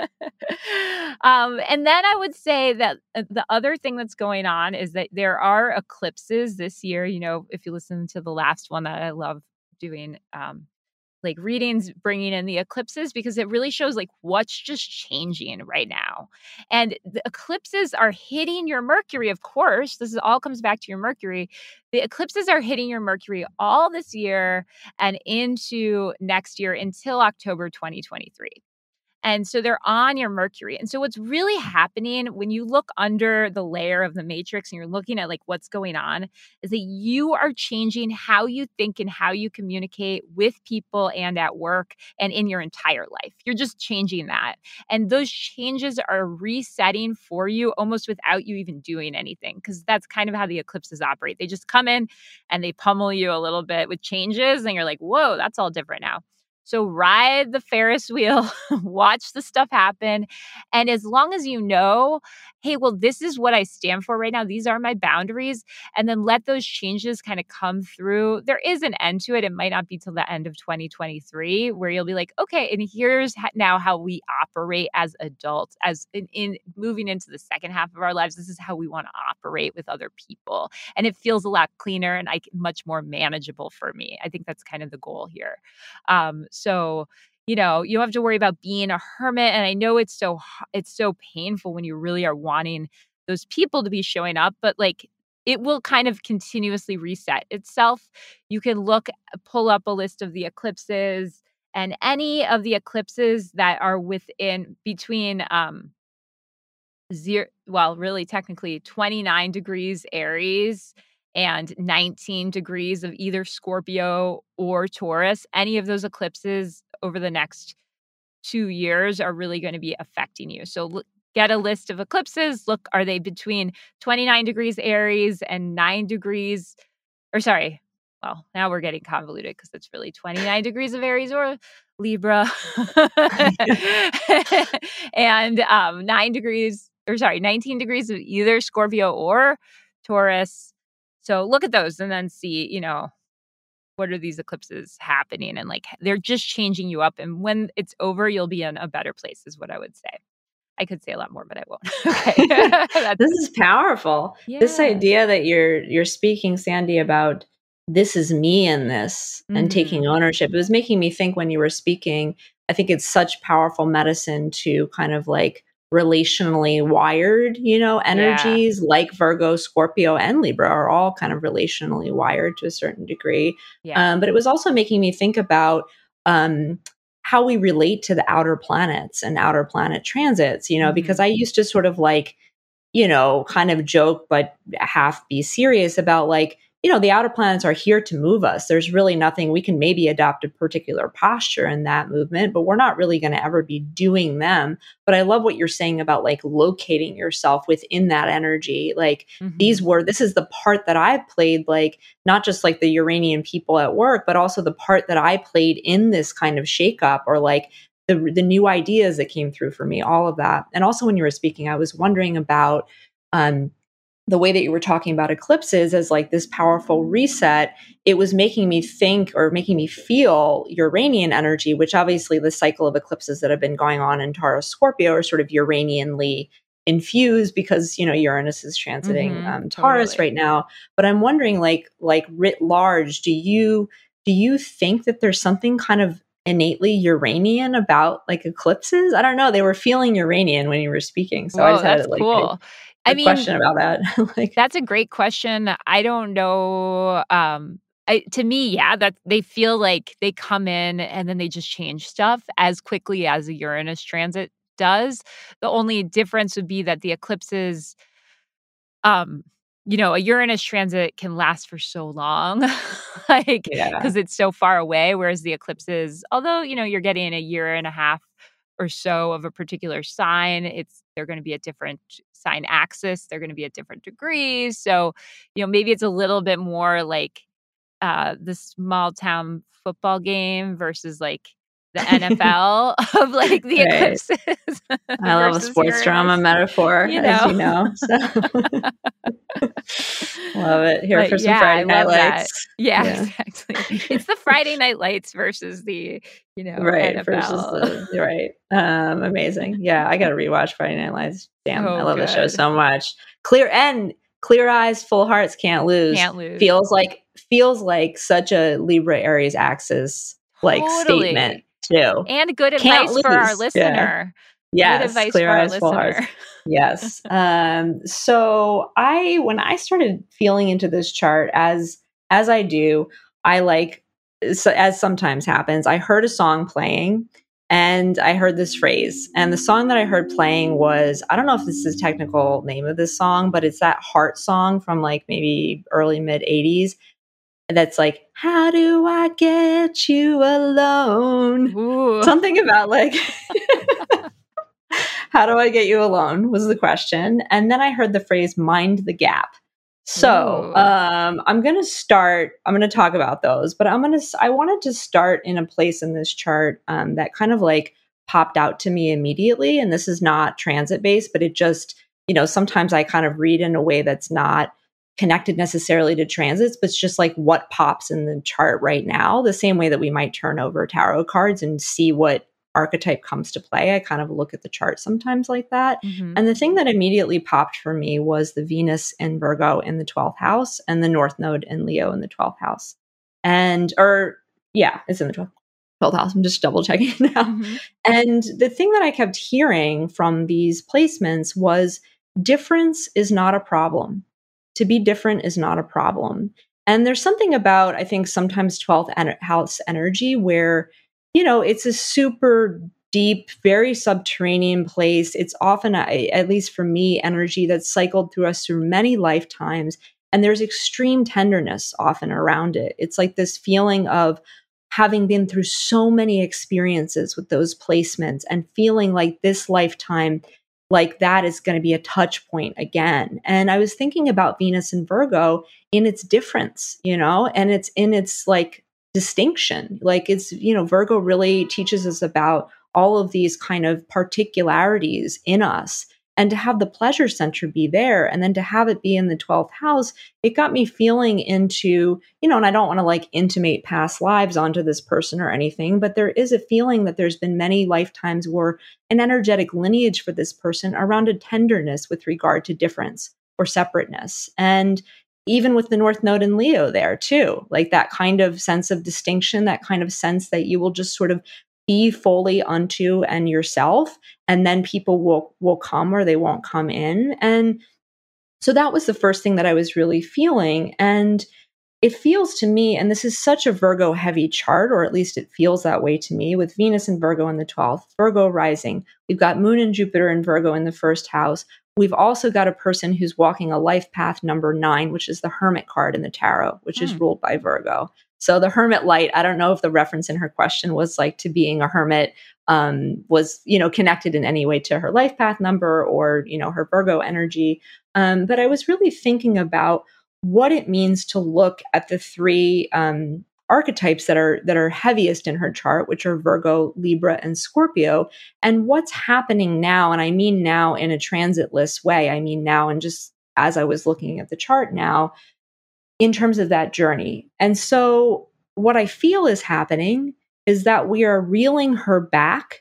Speaker 1: um, and then I would say that uh, the other thing that's going on is that there are eclipses this year. You know, if you listen to the last one that I love doing, um, like readings bringing in the eclipses because it really shows like what's just changing right now. And the eclipses are hitting your Mercury, of course. This is all comes back to your Mercury. The eclipses are hitting your Mercury all this year and into next year until October twenty twenty-three. And so they're on your Mercury. And so what's really happening when you look under the layer of the matrix and you're looking at like what's going on is that you are changing how you think and how you communicate with people and at work and in your entire life. You're just changing that. And those changes are resetting for you almost without you even doing anything because that's kind of how the eclipses operate. They just come in and they pummel you a little bit with changes and you're like, whoa, that's all different now. So ride the Ferris wheel, watch the stuff happen. And as long as you know, hey, well, this is what I stand for right now. These are my boundaries. And then let those changes kind of come through. There is an end to it. It might not be till the end of twenty twenty-three where you'll be like, okay, and here's now how we operate as adults, as in, in moving into the second half of our lives. This is how we want to operate with other people. And it feels a lot cleaner and I, much more manageable for me. I think that's kind of the goal here. Um, so, you know, you don't have to worry about being a hermit. And I know it's so, it's so painful when you really are wanting those people to be showing up, but like it will kind of continuously reset itself. You can look, pull up a list of the eclipses and any of the eclipses that are within between, um, zero, well, really technically twenty-nine degrees Aries and nineteen degrees of either Scorpio or Taurus. Any of those eclipses over the next two years are really going to be affecting you. So look, get a list of eclipses. Look, are they between twenty-nine degrees Aries and nine degrees, or sorry, well, now we're getting convoluted because it's really twenty-nine degrees of Aries or Libra and um, nine degrees, or sorry, nineteen degrees of either Scorpio or Taurus. So look at those and then see, you know, what are these eclipses happening? And like, they're just changing you up. And when it's over, you'll be in a better place is what I would say. I could say a lot more, but I won't. Okay.
Speaker 2: This is powerful.
Speaker 1: Yeah.
Speaker 2: This idea that you're, you're speaking, Sandy, about this is me in this mm-hmm. and taking ownership. It was making me think when you were speaking, I think it's such powerful medicine to kind of like relationally wired, you know, energies yeah. like Virgo, Scorpio, and Libra are all kind of relationally wired to a certain degree. Yeah. Um, but it was also making me think about um, how we relate to the outer planets and outer planet transits, you know, mm-hmm. because I used to sort of like, you know, kind of joke, but half be serious about like, you know, the outer planets are here to move us. There's really nothing, we can maybe adopt a particular posture in that movement, but we're not really going to ever be doing them. But I love what you're saying about like locating yourself within that energy. Like mm-hmm. these were, this is the part that I played, like not just like the Uranian people at work, but also the part that I played in this kind of shakeup or like the, the new ideas that came through for me, all of that. And also when you were speaking, I was wondering about, um, the way that you were talking about eclipses as like this powerful reset, it was making me think or making me feel Uranian energy, which obviously the cycle of eclipses that have been going on in Taurus Scorpio are sort of Uranianly infused because, you know, Uranus is transiting
Speaker 1: Mm-hmm,
Speaker 2: um, Taurus
Speaker 1: totally.
Speaker 2: right now. But I'm wondering, like, like writ large, do you do you think that there's something kind of innately Uranian about like eclipses? I don't know. They were feeling Uranian when you were speaking, so I
Speaker 1: Whoa,
Speaker 2: just had
Speaker 1: that's
Speaker 2: like a
Speaker 1: cool. I
Speaker 2: quick
Speaker 1: mean,
Speaker 2: question about that. Like,
Speaker 1: that's a great question. I don't know. Um, I, to me, yeah, that they feel like they come in and then they just change stuff as quickly as a Uranus transit does. The only difference would be that the eclipses, um, you know, a Uranus transit can last for so long, like
Speaker 2: yeah,
Speaker 1: because it's so far away. Whereas the eclipses, although you know you're getting a year and a half or so of a particular sign, it's they're going to be at different sign axis. They're going to be at different degrees. So, you know, maybe it's a little bit more like uh, the small town football game versus like the N F L of like the
Speaker 2: right.
Speaker 1: eclipses
Speaker 2: I love a
Speaker 1: versus
Speaker 2: sports drama
Speaker 1: Uranus,
Speaker 2: metaphor,
Speaker 1: you
Speaker 2: as
Speaker 1: know.
Speaker 2: you know. So love it. Here
Speaker 1: But
Speaker 2: for some
Speaker 1: yeah, I
Speaker 2: Friday Night
Speaker 1: love that.
Speaker 2: Lights.
Speaker 1: Yeah,
Speaker 2: Yeah.
Speaker 1: exactly. It's the Friday Night Lights versus the, you know,
Speaker 2: Right, versus
Speaker 1: N F L.
Speaker 2: the right. Um, amazing. Yeah, I gotta rewatch Friday Night Lights. Damn, I
Speaker 1: So
Speaker 2: love the show
Speaker 1: good.
Speaker 2: so much. Clear and Clear Eyes, Full Hearts, Can't Lose
Speaker 1: Can't lose.
Speaker 2: feels like feels like such a Libra Aries axis like statement
Speaker 1: Totally.
Speaker 2: too.
Speaker 1: And good
Speaker 2: Can't
Speaker 1: advice for our
Speaker 2: lose. Yeah.
Speaker 1: listener. Good
Speaker 2: Yes,
Speaker 1: advice
Speaker 2: Clear
Speaker 1: for our
Speaker 2: Eyes, Full Hearts.
Speaker 1: listener.
Speaker 2: Yes. Um, so I when I started feeling into this chart as as I do, I like so, as sometimes happens, I heard a song playing and I heard this phrase. And the song that I heard playing was, I don't know if this is the technical name of this song, but it's that Heart song from like maybe early mid eighties. That's like, how do I get you alone?
Speaker 1: Ooh.
Speaker 2: Something about like how do I get you alone was the question. And then I heard the phrase mind the gap. So
Speaker 1: Ooh.
Speaker 2: um, I'm going to start, I'm going to talk about those, but I'm going to, I wanted to start in a place in this chart um, that kind of like popped out to me immediately. And this is not transit based, but it just, you know, sometimes I kind of read in a way that's not connected necessarily to transits, but it's just like what pops in the chart right now, the same way that we might turn over tarot cards and see what archetype comes to play. I kind of look at the chart sometimes like that.
Speaker 1: Mhm.
Speaker 2: And the thing that immediately popped for me was the Venus in Virgo in the twelfth house and the North Node in Leo in the twelfth house. And, or yeah, it's in the twelfth, twelfth house. I'm just double checking now.
Speaker 1: Mhm.
Speaker 2: And the thing that I kept hearing from these placements was difference is not a problem. To be different is not a problem. And there's something about, I think, sometimes twelfth en- house energy where, you know, it's a super deep, very subterranean place. It's often, a, at least for me, energy that's cycled through us through many lifetimes. And there's extreme tenderness often around it. It's like this feeling of having been through so many experiences with those placements and feeling like this lifetime, like that is going to be a touch point again. And I was thinking about Venus and Virgo in its difference, you know, and it's in its like distinction. Like it's, you know, Virgo really teaches us about all of these kind of particularities in us. And to have the pleasure center be there and then to have it be in the twelfth house, it got me feeling into, you know, and I don't want to like intimate past lives onto this person or anything, but there is a feeling that there's been many lifetimes where an energetic lineage for this person around a tenderness with regard to difference or separateness. And even with the North Node in Leo there too, like that kind of sense of distinction, that kind of sense that you will just sort of be fully unto and yourself, and then people will will come or they won't come in. And so that was the first thing that I was really feeling. And it feels to me, and this is such a Virgo heavy chart, or at least it feels that way to me, with Venus and Virgo in the twelfth, Virgo rising. We've got Moon and Jupiter and Virgo in the first house. We've also got a person who's walking a life path number nine, which is the Hermit card in the tarot, which is
Speaker 1: Hmm.
Speaker 2: ruled by Virgo. So the Hermit light, I don't know if the reference in her question was like to being a hermit, um, was, you know, connected in any way to her life path number or, you know, her Virgo energy. Um, but I was really thinking about what it means to look at the three um, archetypes that are that are heaviest in her chart, which are Virgo, Libra, and Scorpio, and what's happening now. And I mean now in a transitless way. I mean now in just as I was looking at the chart now in terms of that journey. And so what I feel is happening is that we are reeling her back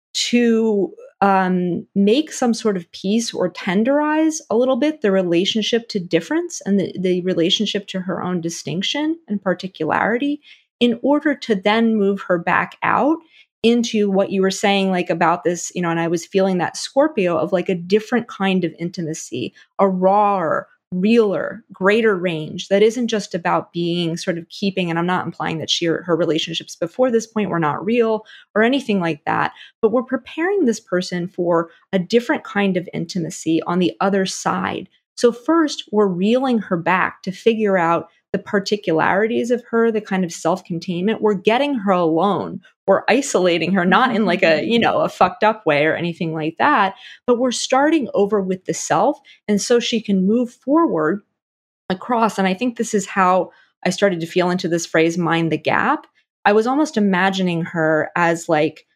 Speaker 2: to um, make some sort of peace or tenderize a little bit the relationship to difference and the, the relationship to her own distinction and particularity in order to then move her back out into what you were saying, like about this, you know, and I was feeling that Scorpio of like a different kind of intimacy, a rawer, realer, greater range that isn't just about being sort of keeping, and I'm not implying that she or her relationships before this point were not real or anything like that, but we're preparing this person for a different kind of intimacy on the other side. So first, we're reeling her back to figure out the particularities of her, the kind of self-containment. We're getting her alone. We're isolating her, not in like a, you know, a fucked up way or anything like that, but we're starting over with the self. And so she can move forward across. And I think this is how I started to feel into this phrase, mind the gap. I was almost imagining her as like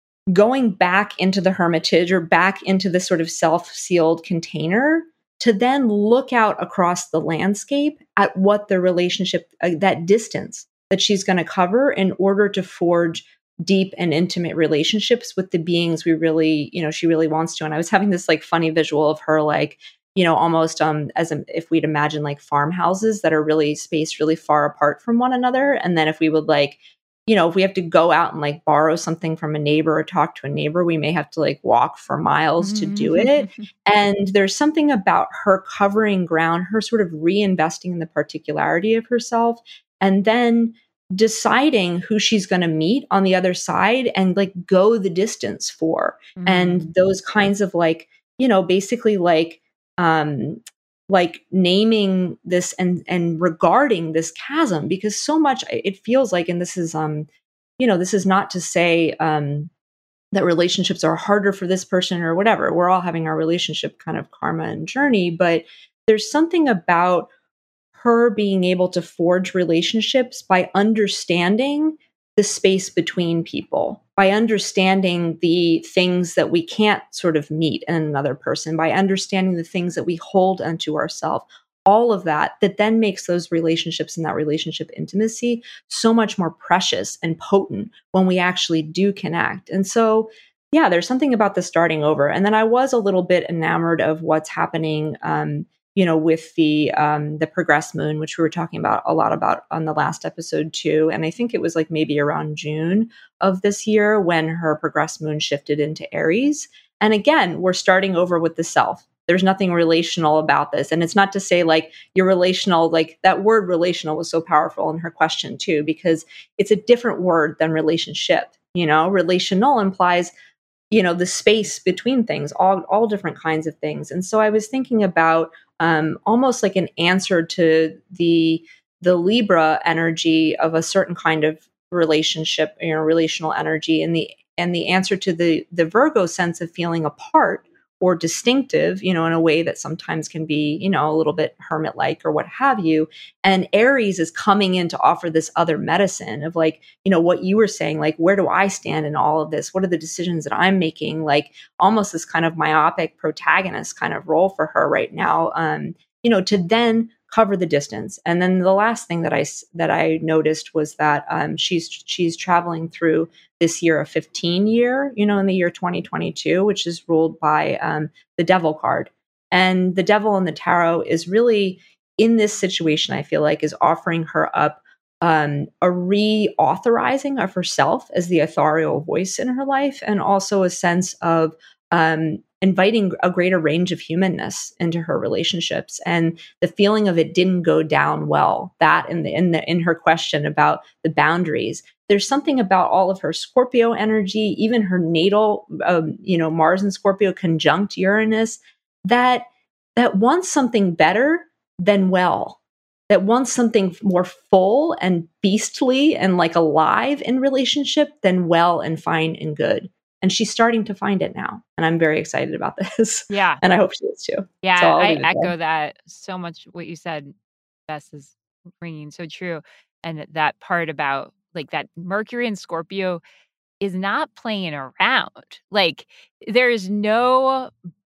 Speaker 2: going back into the hermitage or back into this sort of self-sealed container to then look out across the landscape at what the relationship, uh, that distance that she's going to cover in order to forge deep and intimate relationships with the beings we really, you know, she really wants to. And I was having this like funny visual of her, like, you know, almost um as a, if we'd imagine like farmhouses that are really spaced really far apart from one another. And then if we would like, you know, if we have to go out and like borrow something from a neighbor or talk to a neighbor, we may have to like walk for miles to do it. And there's something about her covering ground, her sort of reinvesting in the particularity of herself, and then deciding who she's going to meet on the other side and like go the distance for.
Speaker 1: Mm.
Speaker 2: And those kinds of like, you know, basically like, um, like naming this and and regarding this chasm, because so much it feels like, and this is um you know, this is not to say um that relationships are harder for this person or whatever. We're all having our relationship kind of karma and journey, but there's something about her being able to forge relationships by understanding the space between people, by understanding the things that we can't sort of meet in another person, by understanding the things that we hold unto ourselves, all of that, that then makes those relationships and that relationship intimacy so much more precious and potent when we actually do connect. And so, yeah, there's something about the starting over. And then I was a little bit enamored of what's happening, um, you know, with the um, the progress moon, which we were talking about a lot about on the last episode too. And I think it was like maybe around June of this year when her progress moon shifted into Aries. And again, we're starting over with the self. There's nothing relational about this. And it's not to say like you're relational, like that word relational was so powerful in her question too, because it's a different word than relationship. You know, relational implies, you know, the space between things, all, all different kinds of things. And so I was thinking about um, almost like an answer to the, the Libra energy of a certain kind of relationship, you know, relational energy, and the, and the answer to the, the Virgo sense of feeling apart or distinctive, you know, in a way that sometimes can be, you know, a little bit hermit-like or what have you. And Aries is coming in to offer this other medicine of like, you know, what you were saying, like, where do I stand in all of this? What are the decisions that I'm making? Like almost this kind of myopic protagonist kind of role for her right now, um, you know, to then cover the distance. And then the last thing that I, that I noticed was that um, she's, she's traveling through this year, a fifteen year, you know, in the year twenty twenty-two, which is ruled by um, the Devil card. And the Devil in the tarot is really in this situation, I feel like, is offering her up um, a reauthorizing of herself as the authorial voice in her life, and also a sense of um, inviting a greater range of humanness into her relationships. And the feeling of it didn't go down well, that in the in the in her question about the boundaries. There's something about all of her Scorpio energy, even her natal, um, you know, Mars and Scorpio conjunct Uranus, that that wants something better than well, that wants something more full and beastly and like alive in relationship than well and fine and good. And she's starting to find it now. And I'm very excited about this.
Speaker 1: Yeah.
Speaker 2: And I hope she is too.
Speaker 1: Yeah,
Speaker 2: So I'll
Speaker 1: I
Speaker 2: leave it
Speaker 1: echo
Speaker 2: there.
Speaker 1: that so much. What you said, Bess, is ringing so true. And that part about like that Mercury and Scorpio is not playing around. Like there is no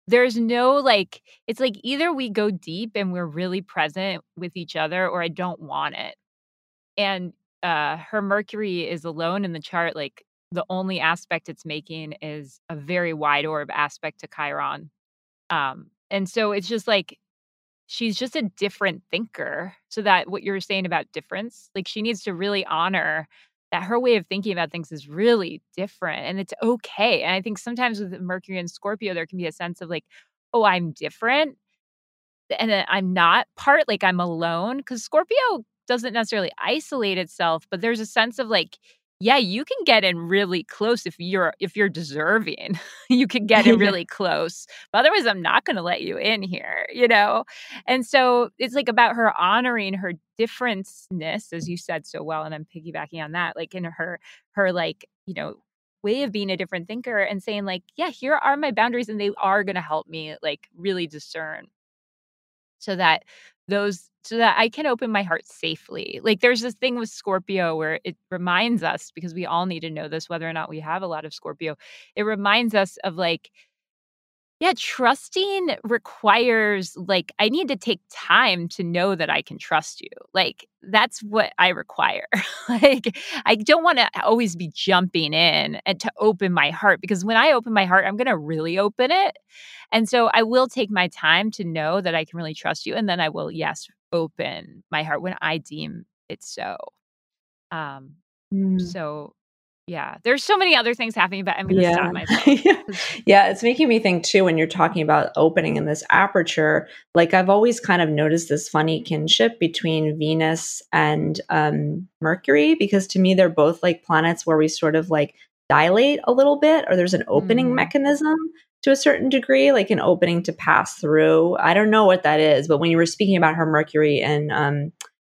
Speaker 1: there's no like, it's like either we go deep and we're really present with each other, or I don't want it. And uh, her Mercury is alone in the chart. Like the only aspect it's making is a very wide orb aspect to Chiron. Um, and so it's just like she's just a different thinker. So that what you're saying about difference, like she needs to really honor that her way of thinking about things is really different and it's okay. And I think sometimes with Mercury and Scorpio, there can be a sense of like, oh, I'm different and then I'm not part, like I'm alone. Because Scorpio doesn't necessarily isolate itself, but there's a sense of like, yeah, you can get in really close if you're if you're deserving. You can get in
Speaker 2: Yeah.
Speaker 1: really close. But otherwise, I'm not going to let you in here, you know? And so it's like about her honoring her differenceness, as you said so well, and I'm piggybacking on that, like in her her like, you know, way of being a different thinker and saying like, yeah, here are my boundaries and they are going to help me like really discern so that those so that I can open my heart safely. Like there's this thing with Scorpio where it reminds us, because we all need to know this whether or not we have a lot of Scorpio. It reminds us of like, yeah, trusting requires like I need to take time to know that I can trust you. Like that's what I require. Like I don't want to always be jumping in and to open my heart, because when I open my heart, I'm going to really open it. And so I will take my time to know that I can really trust you, and then I will, yes, open my heart when I deem it so. Um
Speaker 2: Mm.
Speaker 1: so yeah, there's so many other things happening, but I'm going to
Speaker 2: Yeah.
Speaker 1: stop myself.
Speaker 2: Yeah. Yeah, it's making me think too when you're talking about opening in this aperture, like I've always kind of noticed this funny kinship between Venus and um Mercury, because to me they're both like planets where we sort of like dilate a little bit, or there's an opening
Speaker 1: Mhm.
Speaker 2: mechanism to a certain degree, like an opening to pass through. I don't know what that is, but when you were speaking about her Mercury and um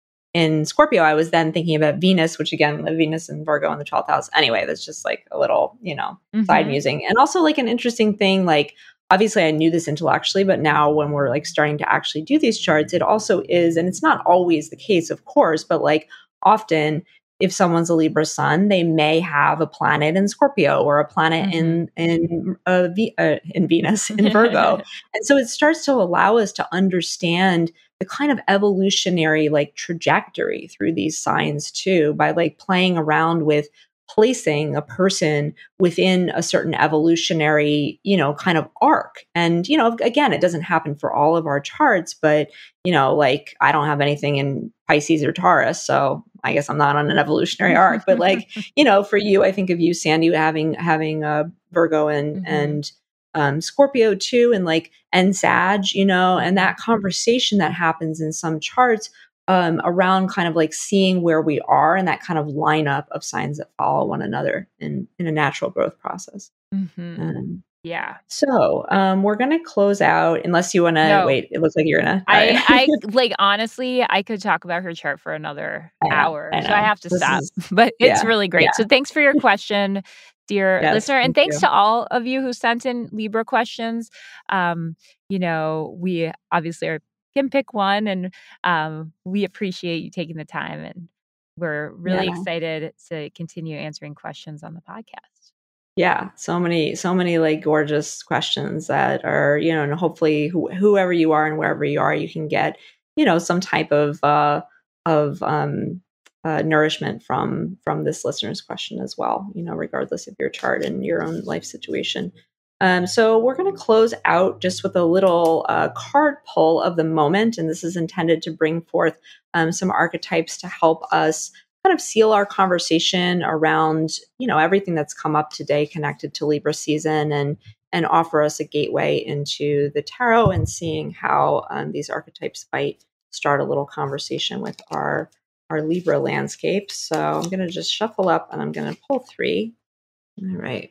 Speaker 2: in Scorpio, I was then thinking about Venus, which again, the Venus and Virgo in the twelfth house. Anyway, that's just like a little, you know, side
Speaker 1: Mhm.
Speaker 2: musing. And also like an interesting thing, like obviously I knew this intellectually, but now when we're like starting to actually do these charts, it also is, and it's not always the case, of course, but like often if someone's a Libra sun, they may have a planet in Scorpio or a planet
Speaker 1: Mhm.
Speaker 2: in in uh, v- uh, in Venus in Virgo, and so it starts to allow us to understand the kind of evolutionary like trajectory through these signs too, by like playing around with placing a person within a certain evolutionary, you know, kind of arc. And, you know, again, it doesn't happen for all of our charts, but, you know, like I don't have anything in Pisces or Taurus, so I guess I'm not on an evolutionary arc. But like, you know, for you, I think of you, Sandy, having having a Virgo and
Speaker 1: Mhm.
Speaker 2: and um, Scorpio too, and like and Sag, you know, and
Speaker 1: Mhm.
Speaker 2: that conversation that happens in some charts um, around kind of like seeing where we are and that kind of lineup of signs that follow one another in in a natural growth process.
Speaker 1: Mhm.
Speaker 2: Um,
Speaker 1: Yeah.
Speaker 2: so um, we're gonna close out, unless you want to
Speaker 1: No.
Speaker 2: wait. It looks like you're gonna. All
Speaker 1: I
Speaker 2: right.
Speaker 1: I like, honestly, I could talk about her chart for another
Speaker 2: I know.
Speaker 1: hour,
Speaker 2: I
Speaker 1: so I
Speaker 2: know.
Speaker 1: have to
Speaker 2: This
Speaker 1: stop,
Speaker 2: is
Speaker 1: but it's
Speaker 2: yeah.
Speaker 1: really great.
Speaker 2: Yeah.
Speaker 1: So thanks for your question, dear
Speaker 2: Yes.
Speaker 1: listener, and
Speaker 2: Thank
Speaker 1: thanks
Speaker 2: you.
Speaker 1: to all of you who sent in Libra questions. Um, you know, we obviously are can pick one, and um, we appreciate you taking the time, and we're really
Speaker 2: Yeah.
Speaker 1: excited to continue answering questions on the podcast.
Speaker 2: Yeah, so many, so many like gorgeous questions that are, you know, and hopefully who, whoever you are and wherever you are, you can get, you know, some type of uh, of um, uh, nourishment from from this listener's question as well. You know, regardless of your chart and your own life situation. Um, so we're going to close out just with a little uh, card pull of the moment, and this is intended to bring forth um, some archetypes to help us kind of seal our conversation around, you know, everything that's come up today connected to Libra season, and and offer us a gateway into the tarot and seeing how um, these archetypes might start a little conversation with our our Libra landscape. So I'm going to just shuffle up and I'm going to pull three. All right.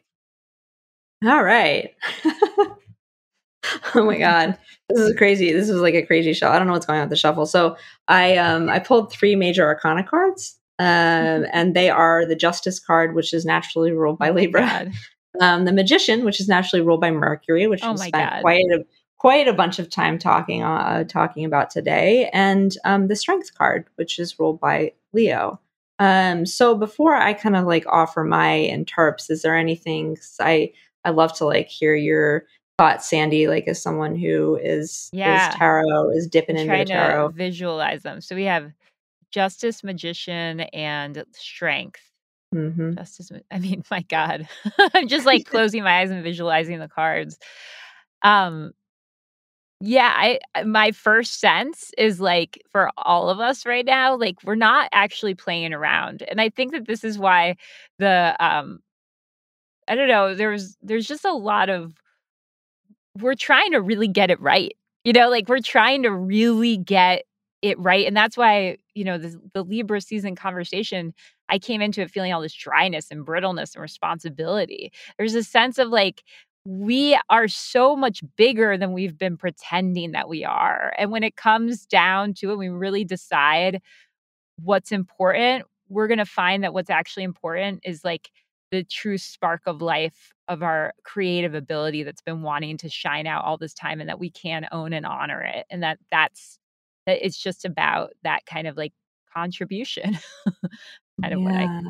Speaker 2: All right. Oh my god, this is crazy. This is like a crazy shuffle. I don't know what's going on with the shuffle. So I um I pulled three major arcana cards, um, and they are the Justice card, which is naturally ruled by
Speaker 1: Oh my
Speaker 2: Libra,
Speaker 1: god.
Speaker 2: um, the Magician, which is naturally ruled by Mercury, which
Speaker 1: Oh
Speaker 2: we've
Speaker 1: my
Speaker 2: spent
Speaker 1: god.
Speaker 2: quite a quite a bunch of time talking uh, talking about today, and um, the Strength card, which is ruled by Leo. Um, so before I kind of like offer my interps, is there anything? 'Cause I I love to like hear your thought Sandy like as someone who is is
Speaker 1: Yeah.
Speaker 2: tarot, is dipping
Speaker 1: I'm
Speaker 2: into the
Speaker 1: trying to
Speaker 2: tarot.
Speaker 1: visualize them. So we have Justice, Magician, and Strength.
Speaker 2: Mhm.
Speaker 1: Justice, ma- I mean, my God. I'm just like closing my eyes and visualizing the cards. Um, yeah, I I- my first sense is like for all of us right now, like we're not actually playing around. And I think that this is why the um I don't know, there's there's just a lot of we're trying to really get it right. You know, like we're trying to really get it right. And that's why, you know, the, the Libra season conversation, I came into it feeling all this dryness and brittleness and responsibility. There's a sense of like, we are so much bigger than we've been pretending that we are. And when it comes down to it, we really decide what's important, we're going to find that what's actually important is like the true spark of life of our creative ability that's been wanting to shine out all this time and that we can own and honor it. And that that's that it's just about that kind of like contribution. Kind of what I,
Speaker 2: Yeah.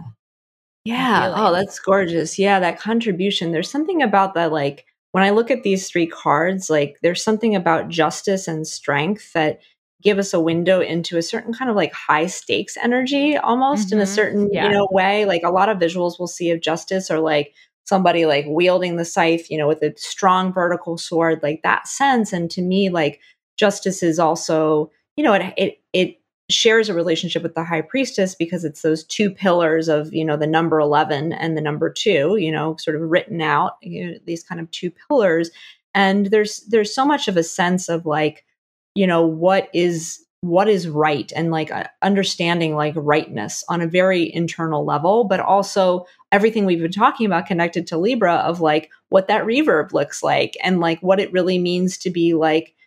Speaker 1: I'm
Speaker 2: Yeah. Oh,
Speaker 1: feeling.
Speaker 2: that's gorgeous. Yeah, that contribution. There's something about that, like, when I look at these three cards, like, there's something about justice and strength that give us a window into a certain kind of like high stakes energy almost in a
Speaker 1: Hmm.
Speaker 2: certain, you
Speaker 1: Yeah.
Speaker 2: know, way. Like, a lot of visuals we'll see of justice or like somebody like wielding the scythe, you know, with a strong vertical sword, like that sense. And to me, like, justice is also, you know, it, it, it, shares a relationship with the high priestess because it's those two pillars of, you know, the number eleven and the number two, you know, sort of written out, you know, these kind of two pillars. And there's there's so much of a sense of like, you know, what is what is right, and like uh, understanding like rightness on a very internal level, but also everything we've been talking about connected to Libra of like what that reverb looks like and like what it really means to be like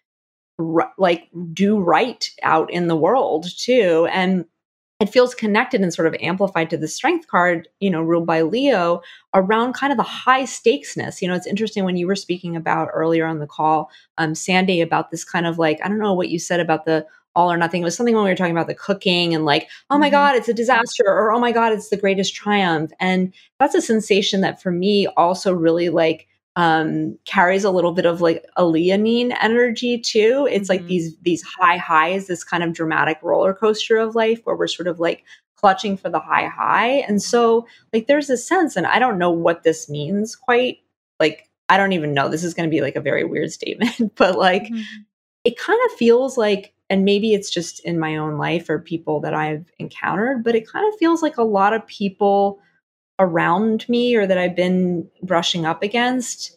Speaker 2: r- like do right out in the world too. And it feels connected and sort of amplified to the strength card, you know, ruled by Leo, around kind of the high stakesness. You know, it's interesting when you were speaking about earlier on the call, um, Sandy, about this kind of like, I don't know what you said about the all or nothing. It was something when we were talking about the cooking and like, oh my
Speaker 1: Hmm.
Speaker 2: God, it's a disaster, or oh my God, it's the greatest triumph. And that's a sensation that for me also really like um, carries a little bit of like a leonine energy too. It's like
Speaker 1: Hmm.
Speaker 2: these these high highs, this kind of dramatic roller coaster of life where we're sort of like clutching for the high high. And so like there's a sense, and I don't know what this means quite. Like I don't even know. This is going to be like a very weird statement, but like
Speaker 1: Hmm.
Speaker 2: it kind of feels like, and maybe it's just in my own life or people that I've encountered, but it kind of feels like a lot of people around me or that I've been brushing up against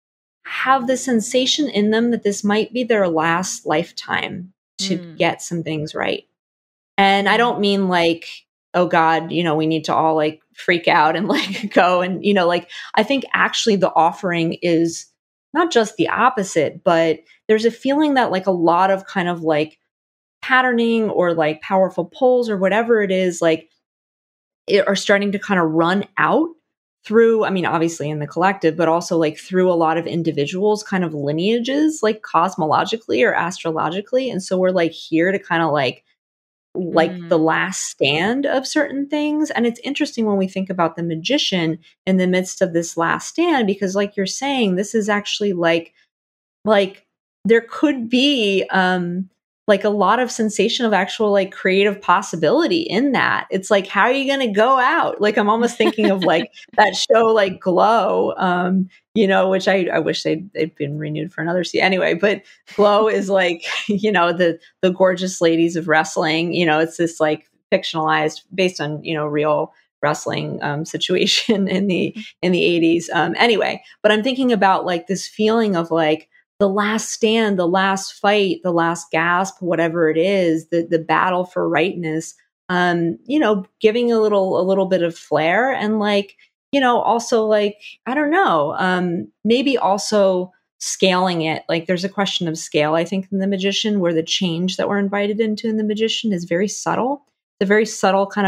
Speaker 2: have the sensation in them that this might be their last lifetime to
Speaker 1: Mm.
Speaker 2: get some things right. And I
Speaker 1: Mm.
Speaker 2: don't mean like, oh God, you know, we need to all like freak out and like go and, you know, like I think actually the offering is not just the opposite, but there's a feeling that like a lot of kind of like patterning or like powerful pulls or whatever it is, like it, are starting to kind of run out through, I mean, obviously in the collective, but also like through a lot of individuals kind of lineages, like cosmologically or astrologically. And so we're like here to kind of like like the
Speaker 1: Mm.
Speaker 2: last stand of certain things. And it's interesting when we think about the magician in the midst of this last stand, because like you're saying, this is actually like like there could be um like a lot of sensation of actual like creative possibility in that. It's like, how are you going to go out? Like I'm almost thinking of like that show like Glow, um you know, which i i wish they'd, they'd been renewed for another season anyway, but Glow is like you know, the the gorgeous ladies of wrestling, you know, it's this like fictionalized based on, you know, real wrestling um situation in the in the eighties, um anyway. But I'm thinking about like this feeling of like the last stand, the last fight, the last gasp, whatever it is, the the battle for rightness, um, you know, giving a little a little bit of flair and like, you know, also like, I don't know, um, maybe also scaling it. Like there's a question of scale, I think, in the magician, where the change that we're invited into in the magician is very subtle. The very subtle kind of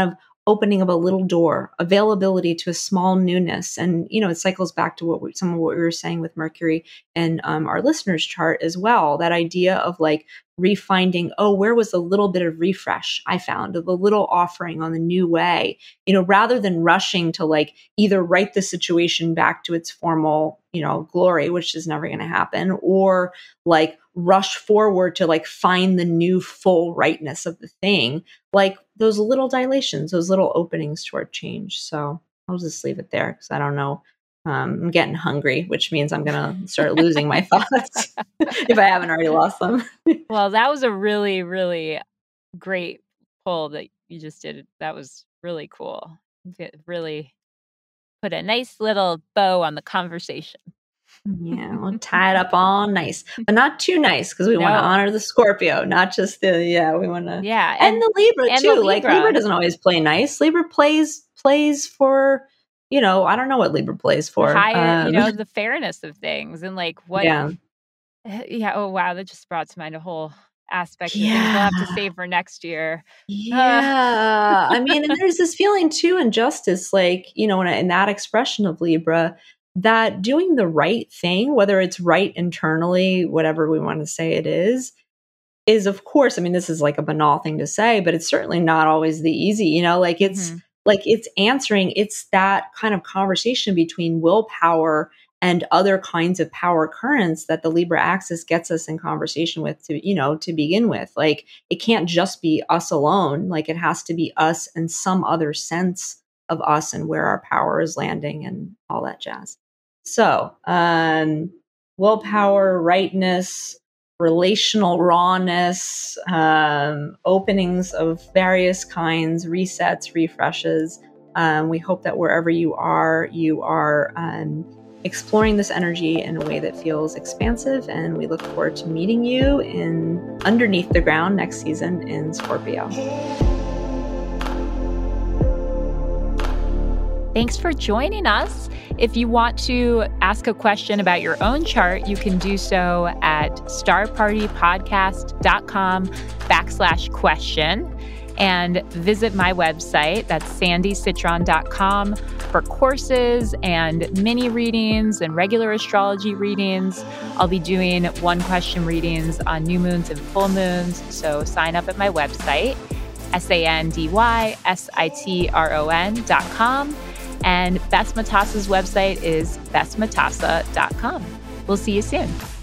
Speaker 2: opening of a little door, availability to a small newness. And, you know, it cycles back to what we, some of what we were saying with Mercury and um, our listeners chart as well. That idea of like refinding, oh, where was the little bit of refresh I found, of the little offering on the new way, you know, rather than rushing to like either write the situation back to its formal, you know, glory, which is never going to happen, or like rush forward to like find the new full rightness of the thing, like those little dilations, those little openings toward change. So I'll just leave it there because I don't know. Um, I'm getting hungry, which means I'm going to start losing my thoughts if I haven't already lost them.
Speaker 1: Well, that was a really, really great pull that you just did. That was really cool. It really put a nice little bow on the conversation.
Speaker 2: Yeah, we'll tie it up all nice, but not too nice because we
Speaker 1: No.
Speaker 2: want to honor the Scorpio, not just the, yeah, we want to.
Speaker 1: Yeah.
Speaker 2: And, the Libra
Speaker 1: and
Speaker 2: too.
Speaker 1: the
Speaker 2: Like
Speaker 1: Libra.
Speaker 2: Libra doesn't always play nice. Libra plays, plays for, you know, I don't know what Libra plays for.
Speaker 1: higher, you
Speaker 2: Um,
Speaker 1: know, the fairness of things and like what.
Speaker 2: Yeah.
Speaker 1: Yeah. Oh, wow. That just brought to mind a whole aspect of things we'll have to
Speaker 2: Yeah.
Speaker 1: save for next year.
Speaker 2: Yeah. I mean, and there's this feeling too in justice, like, you know, in, in that expression of Libra, that doing the right thing, whether it's right internally, whatever we want to say it is, is of course, I mean, this is like a banal thing to say, but it's certainly not always the easy, you know, like it's
Speaker 1: Mhm.
Speaker 2: like it's answering, it's that kind of conversation between willpower and other kinds of power currents that the Libra axis gets us in conversation with to, you know, to begin with. Like it can't just be us alone. Like it has to be us and some other sense of us and where our power is landing and all that jazz. So, um, willpower, rightness, relational rawness, um, openings of various kinds, resets, refreshes. Um, we hope that wherever you are, you are um, exploring this energy in a way that feels expansive, and we look forward to meeting you in Underneath the Ground next season in Scorpio.
Speaker 1: Thanks for joining us. If you want to ask a question about your own chart, you can do so at starpartypodcast.com backslash question and visit my website. That's sandy citron dot com for courses and mini readings and regular astrology readings. I'll be doing one question readings on new moons and full moons. So sign up at my website, S A N D Y S I T R O N dot com. And Bess Matassa's website is bess matassa dot com. We'll see you soon.